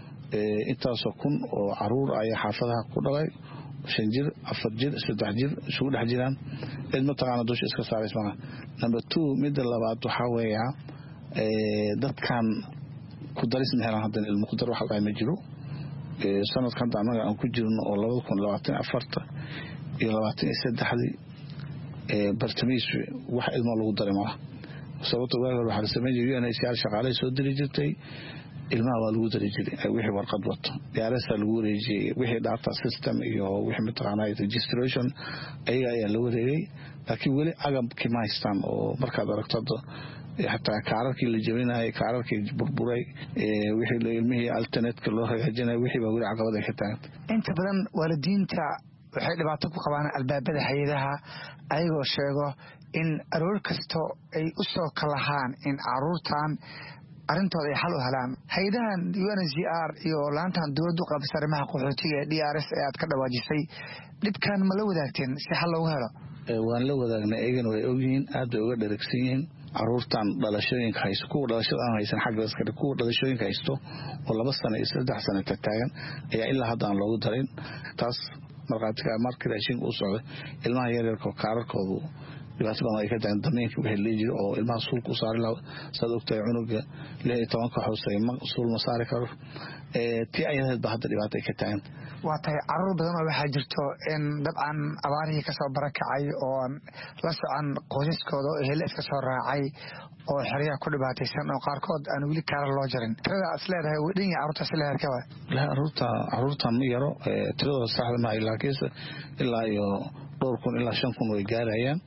intaasoo kun oo caruur ayaa xaafadaha ku dhalay shan jir afar jir saddex jir isugu dhex jiraan cid mataqaana dusha iska saarays malaha number two midda labaad waxaa weeya dadkan ku daris ma helaan haddan ilmo ku dar wax la ma jiro sanadkan hadda annaga aan ku jirno oo labada kun labaatan afarta iyo labaatan iyo saddexdii bartamiisu wax ilmo lagu daray malaha sababta waagi hore waxaa la samayn jiray u n h c r shaqaalay soo diri jirtay ilmaha waa lagu dari jiray wixii warqad wato gaarasa lagu wareejiyey wixii data system iyo wixii mataqaanaa registration ayaga ayaa la wareegay laakiin weli agabkii ma haystaan oo markaad aragto hadda xataa kaararkii la jabinayay kaararkii burburay wixii la ilmihii alternative loo hagaajinay wixii baa weli caqabad ay ka taagantay inta badan waalidiinta waxay dhibaato ku qabaan albaabada hay'adaha ayagoo sheego in aroor kasto ay u soo kalahaan in caruurtan arrintooda ay xal u helaan hay'adahan U N H C R iyo laantan dowladdu qabsay arrimaha qaxootiga ee D R S ee aad ka dhawaajisay dhibkan ma la wadaagteen si xal loogu helo waan la wadaagnay eegana way ogyihiin aad bay uga dheragsan yihiin caruurtan dhalashooyinka haysto kuwa dhalashada aan haysan xagga askari kuwa dhalashooyinka haysto oo laba sano iyo saddex sano taagan ayaa ilaa hadda aan loogu darin taas markaatiga markii raashinka u socday ilmaha yaryarka kaararkoodu dhibaato badan ay ka tagan damiinka wixii la jiro oo ilmaha suulka u saari lahaa saad ogtahay cunuga lix iyo tobanka hooseeya ma suul ma saari karo tii ayadeed ba hadda dhibaato ay ka tagan waa tahay caruur badan oo waxaa jirto in dabcan abaarihii kasoo barakacay oo la socon qoysaskooda oo hele iska soo raacay oo xeryaha ku dhibaataysan oo qaarkood aan weli kaarar loo jarin tirada is leedahay way dhan yahay caruurtaas leedahay ka waa la caruurta caruurta ma yaro tiradooda saxda ma laakiinse ilaa iyo dhowr kun ilaa shan kun way gaarayaan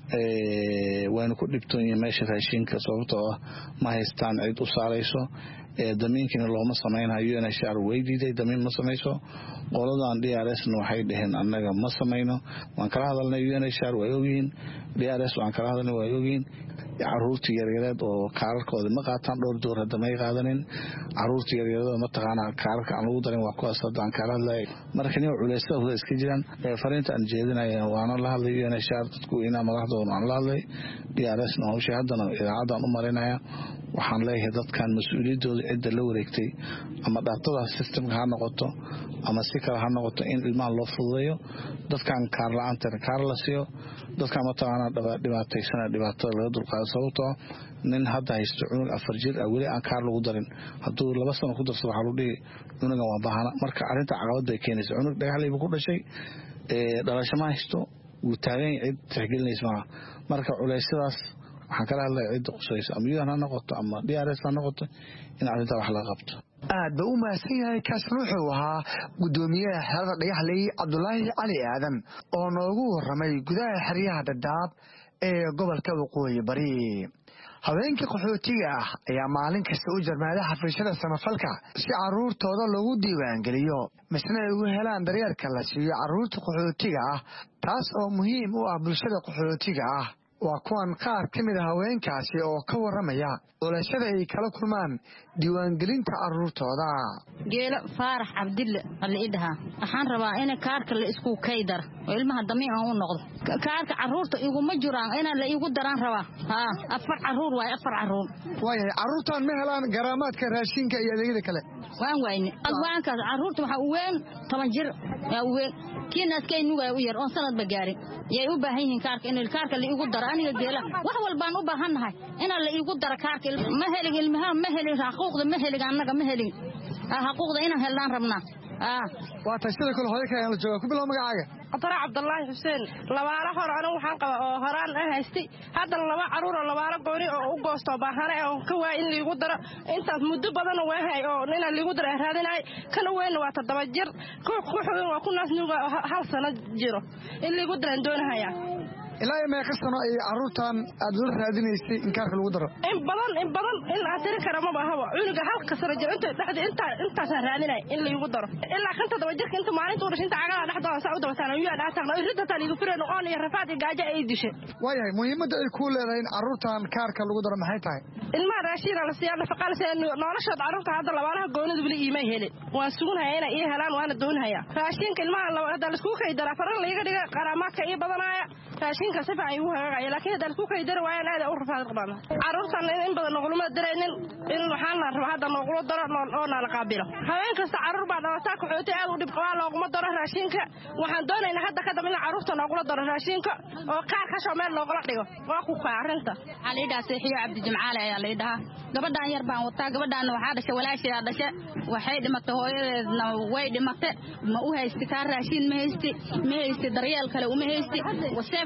wayna ku dhibtoon yihiin meesha raashinka sababtoo ah ma haystaan cid u saarayso damiinkina looma samaynayo U N H C R way diiday damiin ma samayso qoladan D R S waxay dhaheen annaga ma samayno waan kala hadalnay U N H C R way ogyihiin D R S waan kala hadalnay way ogyihiin caruurtii yaryareed oo kaararkooda ma qaataan dhowr door hadda may qaadanin caruurtii yaryareed ma taqaana kaararka aan lagu darin waa kuwaas hadda aan kala hadlay marka nin culaysa wada iska jiraan fariinta aan jeedinaya waana la hadlay U N H C R dadku inaa madaxdooda aan la hadlay D R S na hawsha haddana idaacadaan u marinaya waxaan leeyahay dadkan mas-uuliyadooda cidda la wareegtay ama dhaatada systemka ha noqoto ama si kale ha noqoto in ilmaha loo fududeeyo dadkan kaar la-aanta kaar la siiyo dadkan mataqaana dhibaataysana dhibaatada laga dulqaado sababtoo nin hadda haysto cunug afar jir ah weli aan kaar lagu darin hadduu laba sano ku darso waxaa lagu dhihi cunugan waa baahana marka arrinta caqabad bay keenaysa cunug dhagaxlayba ku dhashay dhalasho ma haysto wuu taagan cid tixgelinaysa maaha marka culeysyadaas waxaan kala hadlaya cidda qusaysa ama U N ha noqoto ama D R S ha noqoto in arrintaa wax laga qabto aad ba u mahadsan yahay kaasna wuxuu ahaa guddoomiyaha xerada dhagaxley cabdulaahi cali aadan oo noogu warramay gudaha xeryaha Dadaab ee gobolka Waqooyi Bari haweenka qaxootiga ah ayaa maalin kasta u jarmaada xafiisyada samafalka si caruurtooda loogu diiwaan geliyo misna ay ugu helaan daryeelka la siiyo caruurta qaxootiga ah taas oo muhiim u ah bulshada qaxootiga ah waa kuwan qaar ka mid a haweenkaasi oo ka warramaya culashada ay kala kulmaan diiwaangelinta caruurtooda geelo faarax cabdille alla idhaha waxaan rabaa in kaarka la isku kaydar oo ilmaha damiin aan u noqdo kaarka caruurta iguma jiraan in la igu daran rabaa ha afar caruur way afar caruur way caruurtan ma helaan garaamaadka raashinka iyo adeegyada kale waan wayne adwaankaas caruurta waxa u weyn toban jir yaa u weyn kiinaskay nuga u yar oo sanad ba gaarin yay u baahan yihiin kaarka in kaarka la igu daro aniga geela wax walbaan u baahanahay in la igu daro kaarka ma helin ilmaha ma helin xuquuqda ma helin annaga ma helin xuquuqda inaan helaan rabnaa ah waa taasida kale hooyo ka la jooga ku bilow magacaaga Qadara Cabdullaahi Xuseen labaara hore anigu waxaan qaba oo horaan ah haystay haddana laba caruur oo labaara gooni oo u goosto baahane oo ka waa in liigu daro intaas muddo badan oo waahay oo nina liigu daro raadinay kana weyn waa toddoba jir ku xubin waa ku naas nuuga hal sano jiro in liigu daran doonayaa ilaa ma ka sano ay caruurtan aad u raadinaysay in kaarka lagu daro in badan in badan in la tiri karo ma baahaba cunuga halka sano jir inta dhaxda inta inta san raadinay in lagu daro ilaa kan toddoba jirka inta maalinta uu dhashinta cagada dhaxdooda saa u dabataan iyo dhaxtana irida tan igu fireen oo iyo rafaad iyo gaajo ay dishay waayahay muhiimadda ay ku leedahay in caruurtan kaarka lagu daro maxay tahay ilmaha raashin la siyaa nafaqal seen nolosha caruurta hadda labaalaha goonida wali iimay helin waan sugunaya inay ii helaan waana doonaya raashinka ilmaha hadda la isku kaydara faran la iga dhiga qaraamaadka iyo badanaya raashin ka sifa ay u hagaagay laakiin hadda ku kaydar waayaan aad u rafaad qabaan caruurtan in badan noqulma dareenin in waxaan la rabaa hadda noqul daro oo na la qaabilo haween kasta caruur baa dhalata ku xootay aad u dhib qabaa looguma daro raashinka waxaan doonaynaa hadda ka dambeeyna caruurta noqul daro raashinka oo qaar ka soo meel looga dhigo waa ku qaarinta caliida seexiyo cabdi jimcaale ayaa leedahay gabadhan yar baan wataa gabadhan waxa dhashay walaasheeda dhashay waxay dhimatay hooyadeedna way dhimatay ma u haysti ka raashin ma haysti ma haysti daryeel kale uma haysti waseef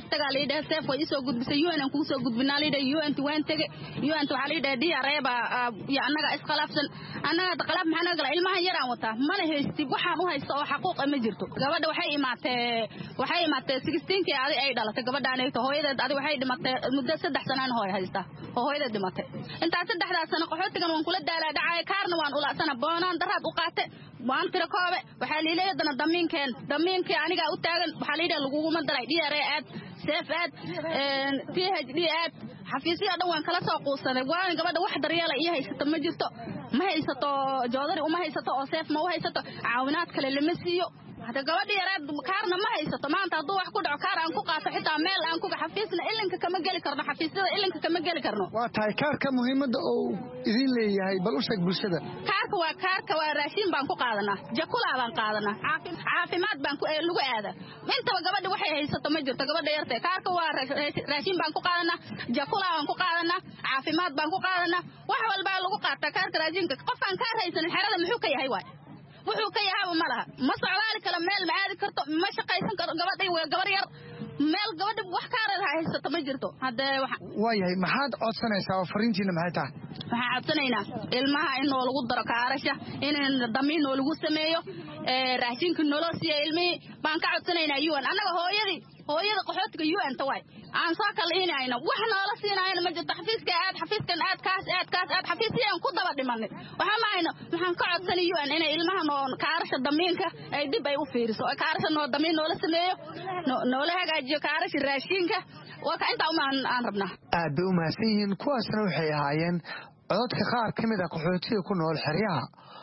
tagaa liidha seef way isoo gudbisay U N aan ku soo gudbinaa liidha U N waan tagay U N waxa liidha diyaareba iyo annaga isqalaafsan annaga qalab maxaa naga ilmaha yaraan wata mana haysti waxaan u haysto oo xaquuq ma jirto gabadha waxay imaatay waxay imaatay sixteen-kii adi ay dhalatay gabadhaan ay hooyadeed adi waxay dhimatay muddo saddex sano hooy haysta hooyadeed dhimatay inta saddexdaas sano qaxootigan waan kula daalaa dhacay kaarna waan ulaasana boonaan daraad u qaatay waan tira koobe waxa liileeyay dana damiinkeen damiinkii aniga u taagan waxa liileeyay lagu ma daray diyaar aad seef aad P H D aad xafiisyo dhan waan kala soo quusaday waan gabadha wax daryeela iyo haysato ma jirto ma haysato joodari uma haysato oo seef ma u haysato caawinaad kale lama siiyo hada gabadha yaraad kaarna ma haysato maanta haduu wax ku dhaco kaar aan ku qaato xitaa meel aan ku xafiisna ilinka kama gali karno xafiisyada ilinka kama gali karno waa tahay kaarka muhiimada oo idin leeyahay bal u sheeg bulshada kaarka waa kaarka waa raashin baan ku qaadanaa jakula baan qaadanaa caafimaad baan ku lagu aada intaba gabadha waxay haysato ma jirto gabadha yartay kaarka waa raashin baan ku qaadanaa jakula baan ku qaadanaa caafimaad baan ku qaadanaa wax walba lagu qaataa kaarka raashinka qofaan kaar haysan xerada muxuu ka yahay waay wuxuu ka yahay ma laha ma socdaali kala meel ma aadi karto ma shaqaysan karto gabadhay waa gabar yar meel gabadha wax kaarada haysato ma jirto hada waxa waayahay maxaad codsanaysaa oo fariintiina maxay tahay waxaan codsanaynaa ilmaha in lagu daro kaarasha in damiin lagu sameeyo ee raashinka nolol siiyo ilmihii baan ka codsanaynaa U N annaga hooyadii hooyada qaxootiga U N taway aan soo kala inayna wax noola siinayna ma jirto xafiiska aad xafiiskan aad kaas aad kaas aad xafiisiyaan ku daba dhimanay waxa maayna waxaan ka codsanay U N inay ilmaha noo kaarasha damiinka ay dib ay u fiiriso kaarasha noo damiin noola sameeyo noola hagaajiyo kaarasha raashinka waa ka inta uma aan rabnaa aad bay u mahadsan yihiin kuwaasna waxay ahaayeen codadka qaar ka mid ah qaxootiga ku nool xeryaha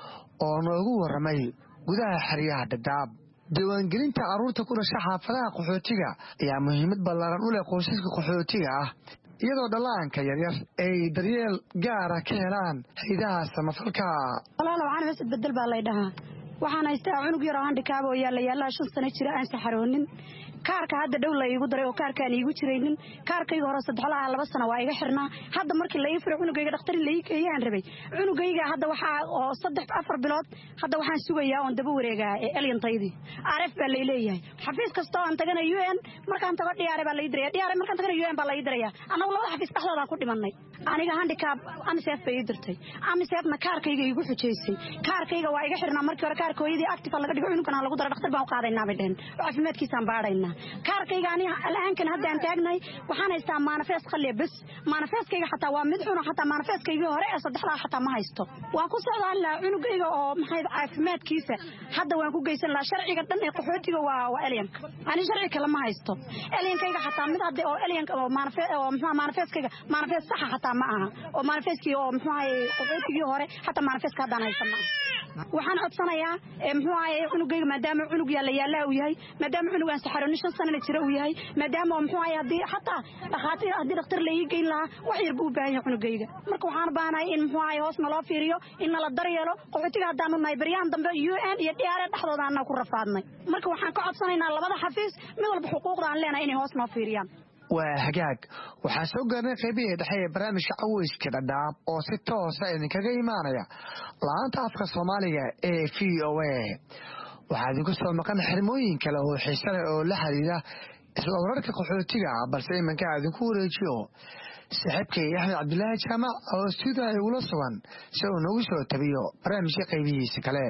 oo noogu waramay gudaha xeryaha Dadaab diiwaangelinta carruurta ku dhasha xaafadaha qaxootiga ayaa muhiimad ballaaran u leh qoysaska qaxootiga ah iyadoo dhallaanka yaryar ay daryeel gaara ka helaan hay'adaha samafalka walaalo waxaan bas bedel baa lay dhahaa waxaan haystaa cunug yar oo handikaab oo yaala yaala shan sano jira aan saxaroonin kaarka hadda dhow la iigu daray oo kaarkaan iigu jiraynin kaarkayga hore saddexlaha laba sano waa iga xirnaa hadda markii la ii furo cunugayga dhakhtar la ii geeyaan rabay cunugayga hadda waxaa oo saddex afar bilood hadda waxaan sugayaa oon daba wareegaa ee elyantaydii arf baa lay leeyahay xafiis kasta oo aan tagana U N markaan tago dhiyaare baa la ii diraya dhiyaare markaan tagana U N baa la ii diraya annagu labada xafiis dhexdooda ku dhimanay aniga handicap amsef bay ii dirtay amsefna kaarkayga iigu xujeysay kaarkayga waa iga xirnaa markii hore kaarka hooyadii active laga dhigo cunugana lagu daro dhakhtar baan u qaadaynaa bay dhaheen caafimaadkiisaan baadhaynaa kaarkayga aniga al'aankan hadda aan taagnay waxaan haystaa manifest khaliya bas manifestkayga xataa waa mid xun xataa manifestkaygii hore ee saddexdaa xataa ma haysto waan ku socdaan lahaa cunugayga oo maxay caafimaadkiisa hadda waan ku geysan lahaa sharciga dhan ee qaxootiga waa waa elyanka ani sharci kale ma haysto elyankayga xataa mid hadda oo elyanka oo manifest oo muxuu manifestkayga manifest sax xataa ma aha oo manifestkii oo muxuu ahay qaxootigii hore xataa manifestka haddaan haysan ma waxaan codsanayaa muxuu ahay cunugayga maadaama cunug yaala yaala uu yahay maadaama cunugan saxaroon shan sano jira uu yahay maadaama muxuu ahay hadii xataa dhaqaatiir hadii dhakhtar la ii geyn lahaa wax yar buu u baahan yahay cunugayga marka waxaan u baahanahay in muxuu ahay hoos naloo fiiriyo in nala daryeelo qaxootiga haddaanu nahay baryaan dambe U N iyo D R dhexdooda aan ku rafaadnay marka waxaan ka codsanaynaa labada xafiis mid walba xuquuqda aan leenahay inay hoos noo fiiriyaan waa hagaag waxaa soo gaarnay qaybihii dhexe ee barnaamijka caweyska Dadaab oo si toosa idinkaga imaanaya laanta afka Soomaaliga ee V O A waxaa idinku soo maqan xirmooyin kale oo xiiso leh oo la xiriira isla wararka qaxootiga balse imanka idinku wareejiyo saaxiibkay Axmed Cabdullaahi Jaamac oo stuudiga ula sugan si uu noogu soo tabiyo barnaamijka qaybihiisa kale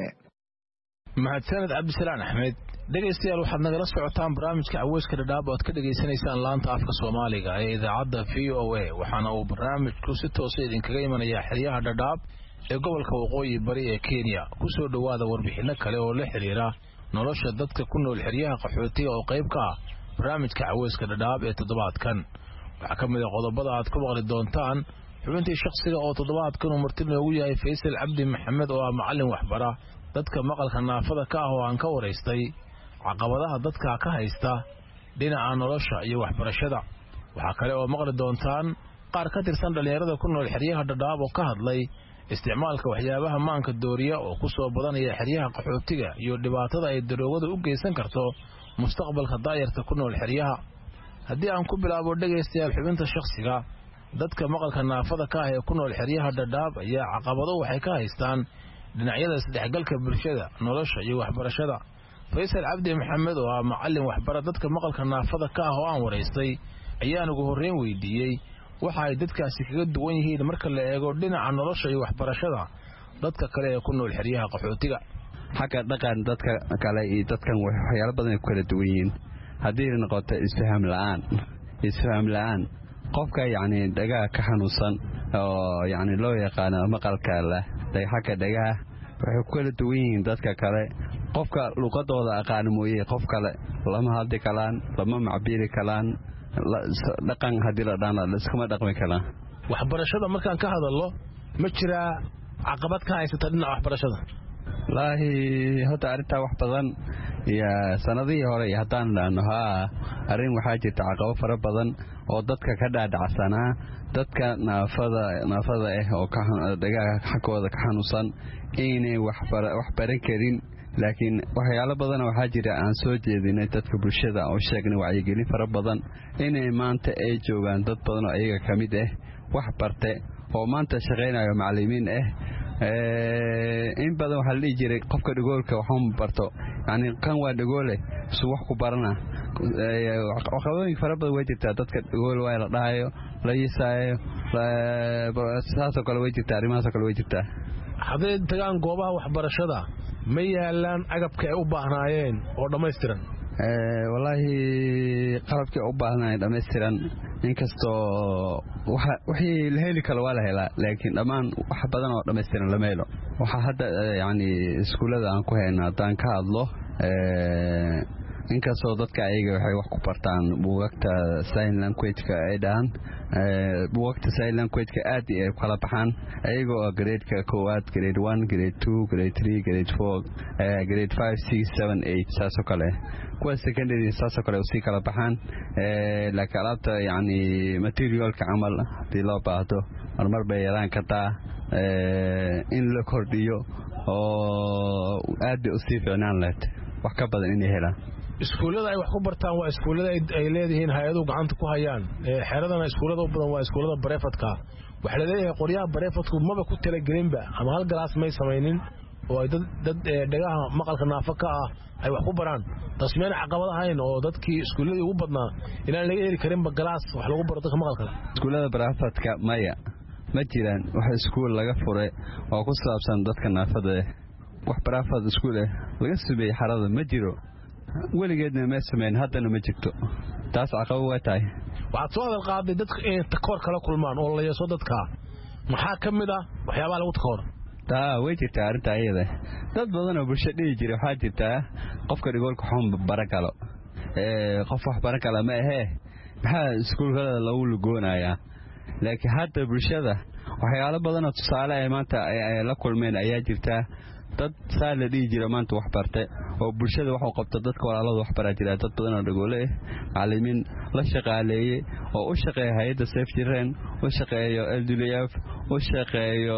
mahadsaned Cabdisalaan Axmed dhegeystayaal waxaad nagala socotaan barnaamijka caweyska Dadaab oo aad ka dhageysanaysaan laanta afka Soomaaliga ee idaacadda V O A waxaana uu barnaamijku si toos ah idinkaga imanayaa xeryaha Dadaab ee gobolka waqooyi bari ee Kenya ku soo dhawaada warbixino kale oo la xiriira nolosha dadka ku nool xeryaha qaxootiga oo qayb ka ah barnaamijka caweyska Dadaab ee toddobaadkan waxa ka mid ah qodobada aad ku maqli doontaan xubintii shakhsiga oo toddobaadkan uu marti noogu yahay Faysal Cabdi Maxamed oo ah macallin waxbara dadka maqalka naafada ka ah oo aan ka wareystay caqabadaha dadka ka haysta dhinaca nolosha iyo waxbarashada waxa kale oo maqli doontaan qaar ka tirsan dhalinyarada ku nool xeryaha Dadaab oo ka hadlay isticmaalka waxyaabaha maanka dooriya oo ku soo badanaya xeryaha qaxootiga iyo dhibaatada ay daroogada u geysan karto mustaqbalka daayarta ku nool xeryaha haddii aan ku bilaabo dhageystayaal xubinta shakhsiga dadka maqalka naafada ka ah ee ku nool xeryaha Dadaab ayaa caqabado waxay ka haystaan dhinacyada isdhexgalka bulshada nolosha iyo waxbarashada faysal cabdi maxamed oo ah macallin waxbara dadka maqalka naafada ka ah oo aan waraystay ayaan ugu horreyn weydiiyey waxa ay dadkaasi kaga duwan yihiin marka la eego dhinaca nolosha iyo waxbarashada dadka kale ee ku nool xeryaha qaxootiga xagga dhaqan dadka kale iyo dadkan waxyaalo badan ku kala duwan yihiin haddii ay noqoto isfaham la'aan isfaham la'aan qofka yacni dhagaha ka xanuunsan oo yacni loo yaqaano maqalka leh xagga dhagaha waxay ku kala duwan yihiin dadka kale qofka luqadooda aqaan mooye qof kale lama hadli karaan lama macbiri karaan dhaqan haddii la dhaana iskuma dhaqmi karaan waxbarashada markaan ka hadallo ma jiraa caqabad ka haysata dhinaca waxbarashada wallaahi hadda arrintaa wax badan iyo sanadihii hore iyo haddaan dhaano haa arrin waxaa jirta caqabo fara badan oo dadka ka dhaadhacsanaa dadka naafada naafada ah oo dhagaha xaggooda ka xanuunsan inay wax baran karin laakiin waxyaalo badan waxaa jira aan soo jeedinay dadka bulshada oo sheegnay wacyigelin fara badan inay maanta ay joogaan dad badan oo iyaga ka mid ah wax barte oo maanta shaqaynayo macallimiin ah in badan waxaa la dhihi jiray qofka dhagoolka waxuma barto yani kan waa dhagoole su wax ku barana caqabadooyin fara badan way jirtaa dadka dhagool waa la dhahayo la yisaayo saasoo kale way jirtaa arrimahaasoo kale way jirtaa hadday tagaan goobaha waxbarashada ma yaalaan agabka ay u baahnaayeen oo dhammaystiran wallaahi qalabkii u baahnaayeen dhammaystiran inkastoo wixii la heli karo waa la helaa laakiin dhammaan wax badan oo dhammaystiran lama helo waxaa hadda yacni iskuullada aan ku hayna haddaan ka hadlo inkastoo dadka ayaga waxay wax ku bartaan buugagta sign language-ka ay dhahaan buugagta sign language-ka aad ay kala baxaan ayagoo grade-ka koowaad grade one grade two grade three grade four grade five six seven eight saasoo kale kuwa secondary saasoo kale usii kala baxaan laakiin alaabta yacni materialka camal haddii loo baahdo marmar bay yaraan kartaa in la kordhiyo oo aad bay usii ficnaan lahayd wax ka badan inay helaan iskuullada ay wax ku bartaan waa iskuullada ay leedihiin hay-aduhu gacanta ku hayaan xeradana iskuullada u badan waa iskuullada bareefadka waxaa la leeyahay qoryaha bareefadku maba ku talagelinba ama hal galaas may samaynin oo ay dad dhagaha maqalka naafo ka ah ay wax ku baraan taas miyaan caqabad ahayn oo dadkii iskuulladii ugu badnaa inaan laga heli karinba galaas wax lagu baro dadka maqalka iskuullada bareefadka maya ma jiraan wax iskuul laga furay oo ku saabsan dadka naafada eh wax bareefad iskuul eh laga subeeyey xarada ma jiro weligeedna ma samayn haddana ma jirto taas caqabo waa tahay waxaad soo hadal qaaday dadka inay takoor kala kulmaan oo la yeeso dadka maxaa ka mid ah waxyaabaha lagu takoor taa way jirtaa arrinta iyada dad badan oo bulsho dhihi jiray waxaa jirtaa qofka dhigoolka xun bara galo qof wax bara gala ma ahee maxaa iskuulkada lagu lugoonayaa laakiin hadda bulshada waxyaalo badan oo tusaale ay maanta ay la kulmeen ayaa jirtaa dad saa la dhihi jira maanta wax barte oo bulshada wax u qabta dadka walaalada wax baraa jira dad badan oo dhagoole ah macallimiin la shaqaaleeyey oo u shaqeeya hay-adda safe children u shaqeeyo L W F u shaqeeyo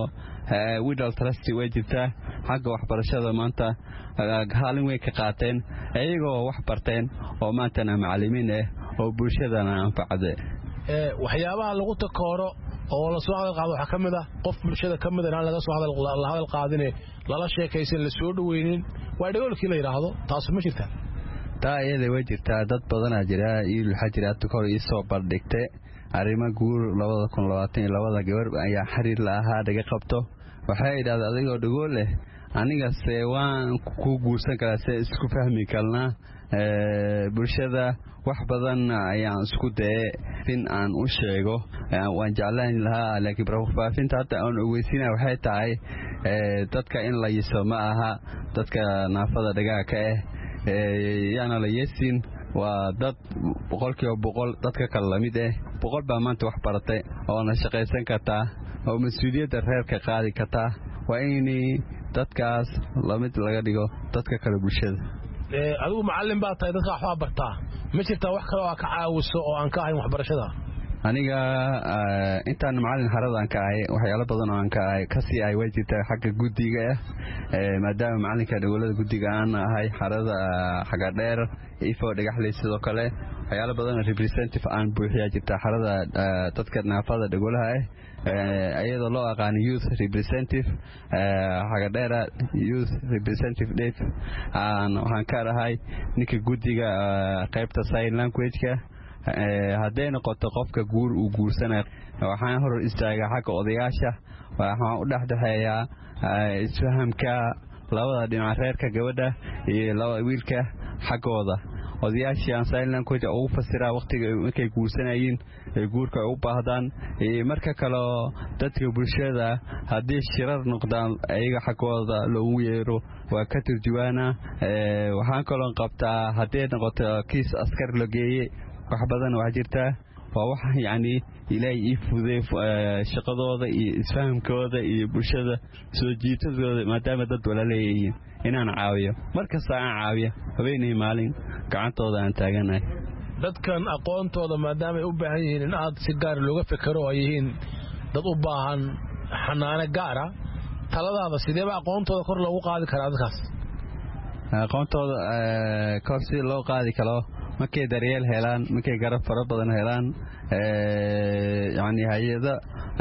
Widal Trust way jirtaa xagga waxbarashada maanta kaalin way ka qaateen ayagoo wax barteen oo maantana macallimiin ah oo bulshadana anfacde waxyaabaha lagu takooro oo la soo hadal qaado waxa kamid ah qof bulshada kamid ah laga soo hadal la hadal qaadine lala sheekaysan la soo dhaweeynin waa dhagoolkii la yiraahdo taas ma jirtaa taa iyada way jirtaa dad badan ah jira iyo waxa jira takoor iyo soo bardhigtay arrimo guur laba kun labaatan iyo laba gabar ayaa xiriir la ahaa dhaga qabto waxay yidhaahdeen adigoo dhagool leh aniga se waan ku guursan karaa se isku fahmi karnaa bulshada wax badan ayaan isku dayay in aan u sheego waan jeclaan lahaa laakiin barfaafinta hadda aan ogeysiina waxay tahay dadka in la yiso ma aha dadka naafada dhagaha ka ah yaana la yeesin waa dad boqolkiiba boqol dadka kale lamid ah boqol baa maanta wax baratay oona shaqaysan kartaa oo mas-uuliyadda reerka qaadi kartaa waa in dadkaas lamid laga dhigo dadka kale bulshada adigu macallin baa tahay dadka waxbaa bartaa ma jirtaa wax kale oo ka caawiso oo aan ka ahayn waxbarashada aniga intaan macallin xaradan ka ahay waxyaalo badan oo aan ka ahay kasii ay way jirtaa xagga guddiga ah maadaama macallinka dowladda guddiga aan ahay xarada xagga dheer ifo dhagaxley sidoo kale waxyaalo badan oo representative aan buuxiyaa jirta xarada dadka naafada dowladda ah ayadoo loo aqaan youth representative xagga dheer youth representative date aan waxaan ka ahay ninka guddiga qaybta sign language-ka hadday noqoto qofka guur uu guursanayo waxaan hor istaagaa xagga odayaasha waxaan u dhexdhexeeyaa isfahamka labada dhinac reerka gabadha iyo labada wiilka xaggooda odayaashii aan sign language ugu fasiraa waqtiga markay guursanayeen ee guurka ay u baahdaan marka kale dadka bulshada haddii shirar noqdaan ayaga xaggooda loogu yeero waa ka turjuwaana waxaan kaloo qabtaa haddii noqoto kiis askar la geeyey wax badan wax jirta waa wax yani ilaahay ii fuday shaqadooda iyo isfahamkooda iyo bulshada soo jiitadooda maadaama dad wala leeyihiin inaan caawiyo markasta aan caawiyo habeenay maalin gacantooda aan taaganahay dadkan aqoontooda maadaama ay u baahan yihiin in aad si gaar looga fikiro ay yihiin dad u baahan xanaano gaara taladaada sideeba aqoontooda kor loogu qaadi karaa dadkaas aqoontooda kor si loo qaadi karo markay daryeel helaan markay garab fara badan helaan yani hay-ada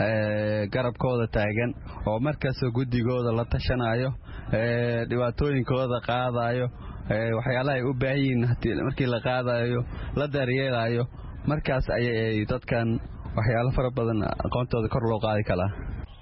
garabkooda taagan oo markastoo guddigooda la tashanayo dhibaatooyinkooda qaadayo waxyaalaha ay u baahan yihiin markii la qaadayo la daryeelayo markaas ayay dadkan waxyaalo fara badan aqoontooda kor loo qaadi karaa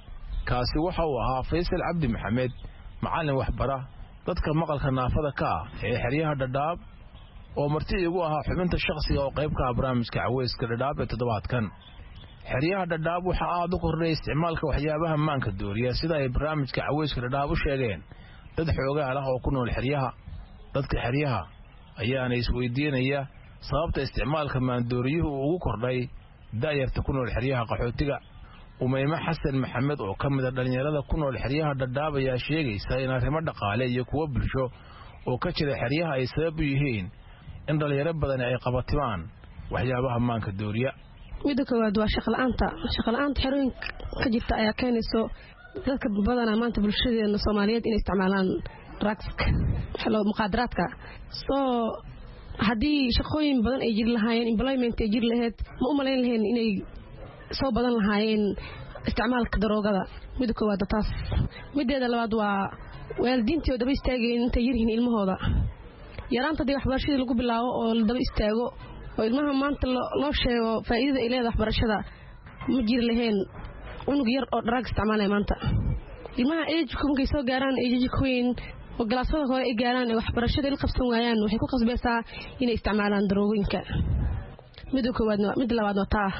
kaasi waxa uu ahaa Faysal Cabdi Maxamed macallin waxbara dadka maqalka naafada ka ah ee xeryaha Dhadhaab oo marti igu ahaa xubinta shakhsiga oo qayb ka ah barnaamijka Caweyska Dhadhaab ee toddobaadkan xeryaha Dhadhaab waxa aad u kordhay isticmaalka waxyaabaha maanka dooriya sida ay barnaamijka Caweyska Dhadhaab u sheegeen dad xoogaa ah oo ku nool xeryaha dadka xeryaha ayaana isweydiinaya sababta isticmaalka maandooriyuhu ugu kordhay da'yarta ku nool xeryaha qaxootiga umayma xasan maxamed oo kamid ah dhalinyarada ku nool xeryaha Dhadhaab ayaa sheegaysa in arrimo dhaqaale iyo kuwa bulsho oo ka jira xeryaha ay sabab u yihiin in dhalinyaro badan ay qabatimaan waxyaabaha maanka dooriya midda koowaad waa shaqo la'aanta shaqo la'aanta xerooyinka ka jirta ayaa keenayso dadka badan maanta bulshadeena Soomaaliyeed inay isticmaalaan drugska xaloo muqaadaraadka soo haddii shaqooyin badan ay jiri lahaayeen employment ay jiri lahayd ma u malayn lahayn inay soo badan lahaayeen isticmaalka daroogada midda koowaad taas mideeda labaad waa waalidiintii oo daba istaageen intay yaryihiin ilmahooda yaraanta dii waxbarashada lagu bilaabo oo la daba istaago oo ilmaha maanta loo sheego faa'iidada ay leedahay waxbarashada ma jiri lahayn unug yar oo drug isticmaalaya maanta ilmaha age-ku markay soo gaaraan age queen oo galaasada hore ay gaaraan waxbarashada la qabsan waayaan waxay ku qasbaysaa inay isticmaalaan daroogooyinka midda koowaad midda labaad waa taa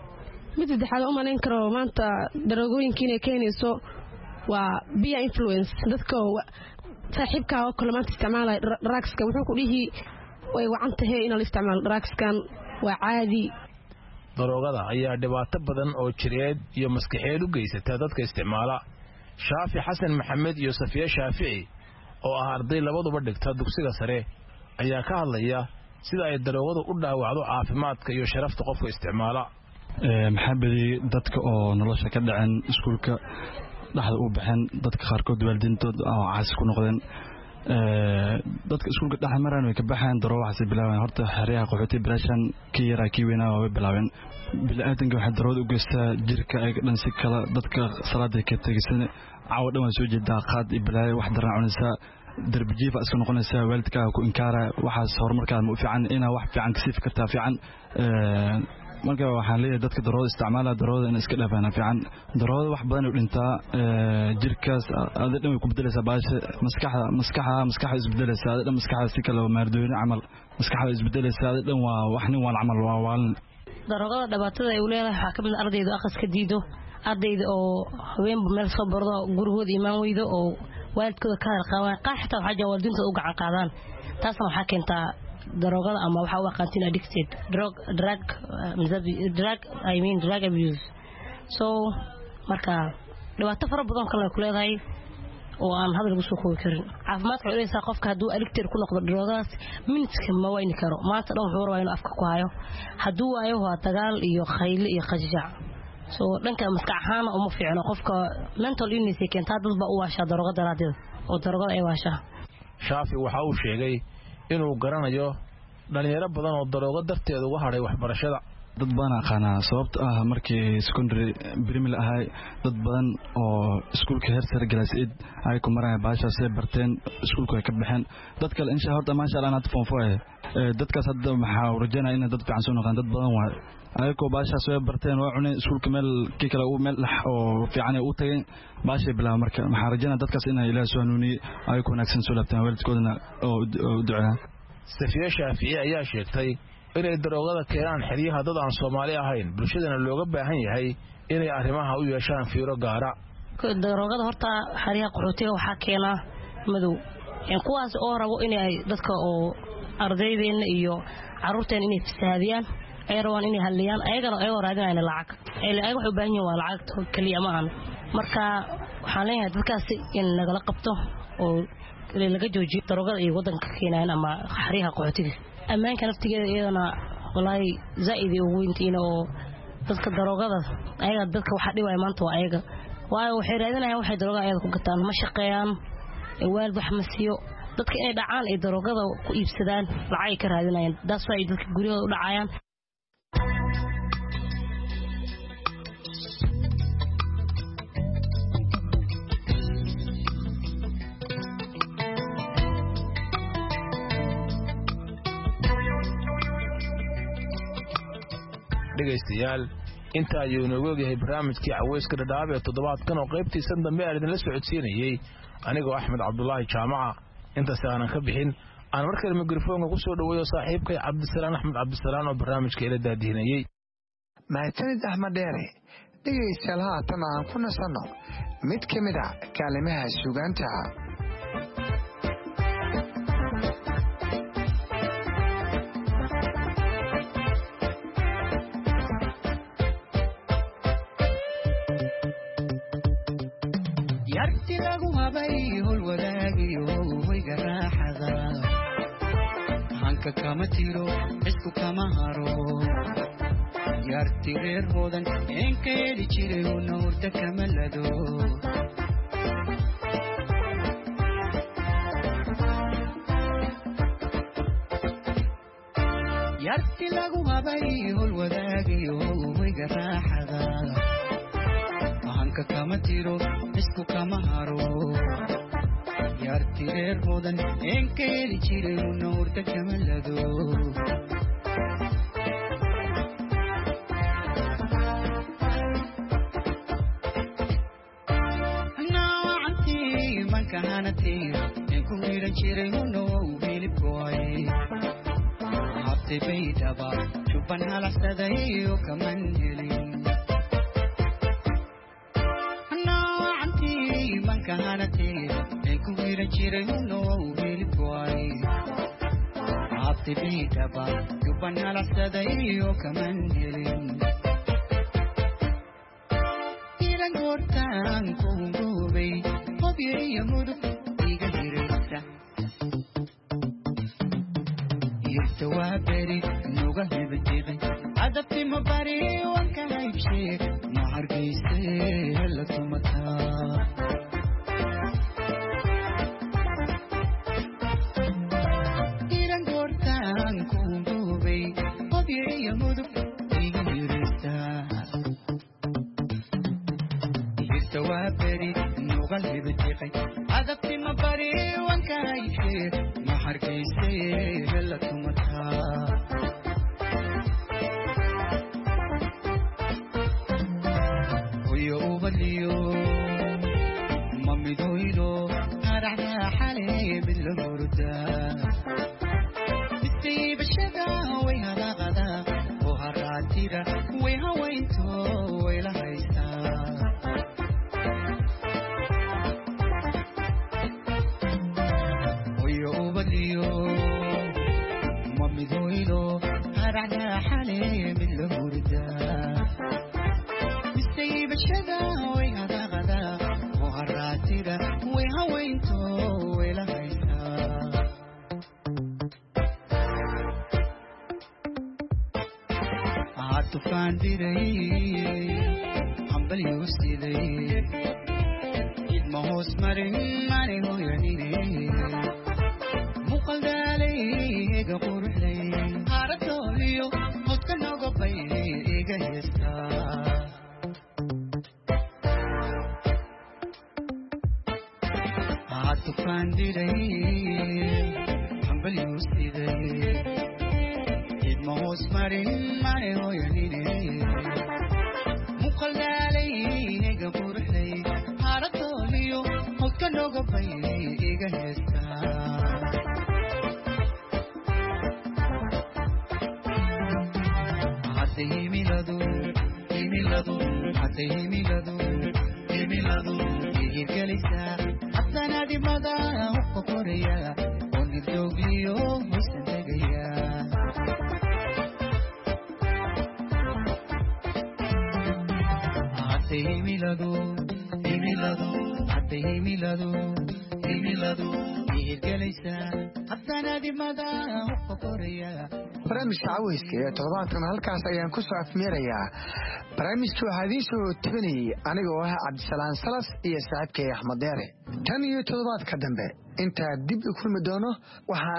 mid saddexaad oo malayn karo maanta daroogooyinka inay keenayso waa peer influence dadka saaxiibka oo kale maanta isticmaalaya drugska wuxuu ku dhihi way wacan tahay in la isticmaalo drugskan waa caadi daroogada ayaa dhibaato badan oo jireed iyo maskaxeed u geysata dadka isticmaala Shaafi Xasan Maxamed iyo Safiya Shaafici oo ah arday labaduba dhigta dugsiga sare ayaa ka hadlaya sida ay daroogadu u dhaawacdo caafimaadka iyo sharafta qofka isticmaala maxabadi dadka oo nolosha ka dhacen iskuulka dhaxda u baxeen dadka qaarkood waalidiintooda oo caas ku noqdeen dadka iskuulka dhaxda maraan way ka baxeen daroogo waxay bilaabeen horta xeryaha qaxooti brashan ki yara ki weena way bilaabeen bilaadanka waxa daroodo u geystaa jirka ay dhan si kala dadka salaada ka tagisan caawa dhan soo jeedaa qaad iblaa wax daran cunaysa darbijiifa iska noqonaysa waalidka ku inkaara waxaas horumarka ma u fiican ina wax fiican ka siif kartaa fiican marka waxaan leeyahay dadka darooda isticmaala darooda in iska dhaafaan fiican darooda wax badan u dhintaa jirkaas aad dhan way ku bedelaysaa baasha maskaxda maskaxda maskaxda isbedelaysaa aad dhan maskaxda si kala maardoon amal maskaxda isbedelaysaa aad dhan waa wax nin waan amal waa waan daroogada dhibaatada ay u leedahay waxa kamid ardayda akhriska diido ardayda oo haweenba meel soo bardo gurigooda imaan weydo oo waalidkooda ka qarqabaan qaxta waxa jawaaldinta u gacan qaadaan taasna waxa keentaa daroogada ama waxa uu aqoontin addicted drug drug drug I mean drug abuse so marka dhibaato fara badan kale ku leedahay oo aan hadal ugu soo koobi karin caafimaadka culaysa qofka haduu aligtir ku noqdo droogadaas minutska ma wayni karo maanta dhan wuxuu rabaa inuu afka ku hayo haduu waayo waa dagaal iyo khayl iyo qashac soo dhanka maskax ahaan uma fiicno qofka mental illness ee keenta dad ba u waasha daroogada raadida oo daroogada ay waasha Shaafi waxa uu sheegay inuu garanayo dhalinyaro badan oo daroogo darteed uga haray waxbarashada dad badan aqaana sababta ah markii secondary primary ahay dad badan oo iskuulka heer sare galaasid ay ku marayaan baasha say barteen iskuulka ay ka baxeen dad kale insha Allah ma sha Allah aad foon fooye dadkaas hadda maxaa urajana in dad fiican soo noqdaan dad badan waa ay ko baasha soo barteen waa cunay iskuulka meel kii kale uu meel oo fiican ay u tageen baasha bilaa marka maxaa rajana dadkaas in ay Ilaahay soo hanuuni ay ku wanaagsan soo laabtaan waalidkoodna oo ducaa Safiya Shaafici ayaa sheegtay inay daroogada keenaan xiriyaha dad aan Soomaali ahayn bulshadana looga baahan yahay inay arrimaha u yeeshaan fiiro gaara daroogada horta xiriyaha qaxootiga waxa keena madow in kuwaas oo rabo inay dadka oo ardaydeena iyo caruurteen inay fasaadiyaan ay rabaan inay haliyaan ayagana ay waraadinayna lacag ay ay wax u baahan yihiin waa lacag kaliya ma ahan marka waxaan leeyahay dadkaas in nagala qabto oo laga joojiyo daroogada iyo wadanka keenayaan ama xiriyaha qaxootiga ammaanka naftigeeda iyadana wallahi zaid iyo weyntiina oo dadka daroogada ayaga dadka waxa dhibay maanta waa ayaga waayo waxay raadinayaan waxay daroogada ayada ku gataan ma shaqeeyaan ee waalid wax ma siiyo dadka ay dhacaan ay daroogada ku iibsadaan lacag ay ka raadinayaan daas way dadka guriyada u dhacayaan dhegaystayaal inta ayuu inoogu ogyahay barnaamijkii caweyska dhadhaab ee toddobaadkan oo qaybtiisan dambe aan idinla socodsiinayey anigoo Axmed Cabdullaahi Jaamaca intaas aanan ka bixin aan markale mikrofoonka ku soo dhaweeyo saaxiibkay Cabdisalaan Axmed Cabdisalaan oo barnaamijka ila daadihinayay mahadsanid Axmed Dheere dhegaystayaal haatan aan ku nasanno mid ka mid ah kaalimaha suugaanta yartilagu habay hol wadaagiyo hoyga raaxada hanka kama tiro isku kama haro yarti reer hodan enka heli jiray una hurda kama lado yartilagu habay hol wadaagiyo hoyga raaxada hanka kama tiro isku kama haro yarti reer hodan enka heli jiray una hurda kama lado nawacanti manka hanati enku miran jiray una uhili boy habte baydaba shuban halaxsaday oo kaman helin kahanate enku miran jiray uno uhili boy habte baydaba shuban halaxsaday oo kaman helin iran gortaan kuungubay hobyaiyo mudug iga hiraysa irta waa beri nuga hebadiqay adabti ma bari wanka haybshee ma hargayse la tumataa iran gortaan kuungubay hobyaiyo mudug iga hiraysa irta waa beri nuga hebadiqay adabti ma bari wanka haybshee ma hargayse la tumataa mamidoylo araxda xale mid la murda istibashada way halaqada oo haraatida way hawaynto way la haysaa oyo ubaliyo mamidoylo araxda xale mid la murda istibashada way halaqada way hawa tufaan diray hambal yuusiday idma hoos marin mani hooyanine muqal daalay ega quruxday haaradooliyo hodka nogobay iga heestaa tufaan diray hambal yuusiday idma hoos marin mani hooyanine muqal daalay ega quruxday haaradooliyo hodka nogobay iga heestaa hadda himiladu himiladu hadda himiladu himiladu ihirgelaysaa sanadimada hubka koraya oo nidoogliyo hoysan tegaya hadda himiladu himiladu hadda himiladu himiladu ihirgelaysa sanadimada hubka koraya barnaamijka caweyska ee toddobaadkan halkaas ayaan ku soo afmeerayaa barnaamijka waxaa idiin soo tebinayay anigoo ah cabdisalaan salas iyo saaxiibkay axmed deere tan iyo toddobaadka dambe intaa dib u kulmi doono waxaa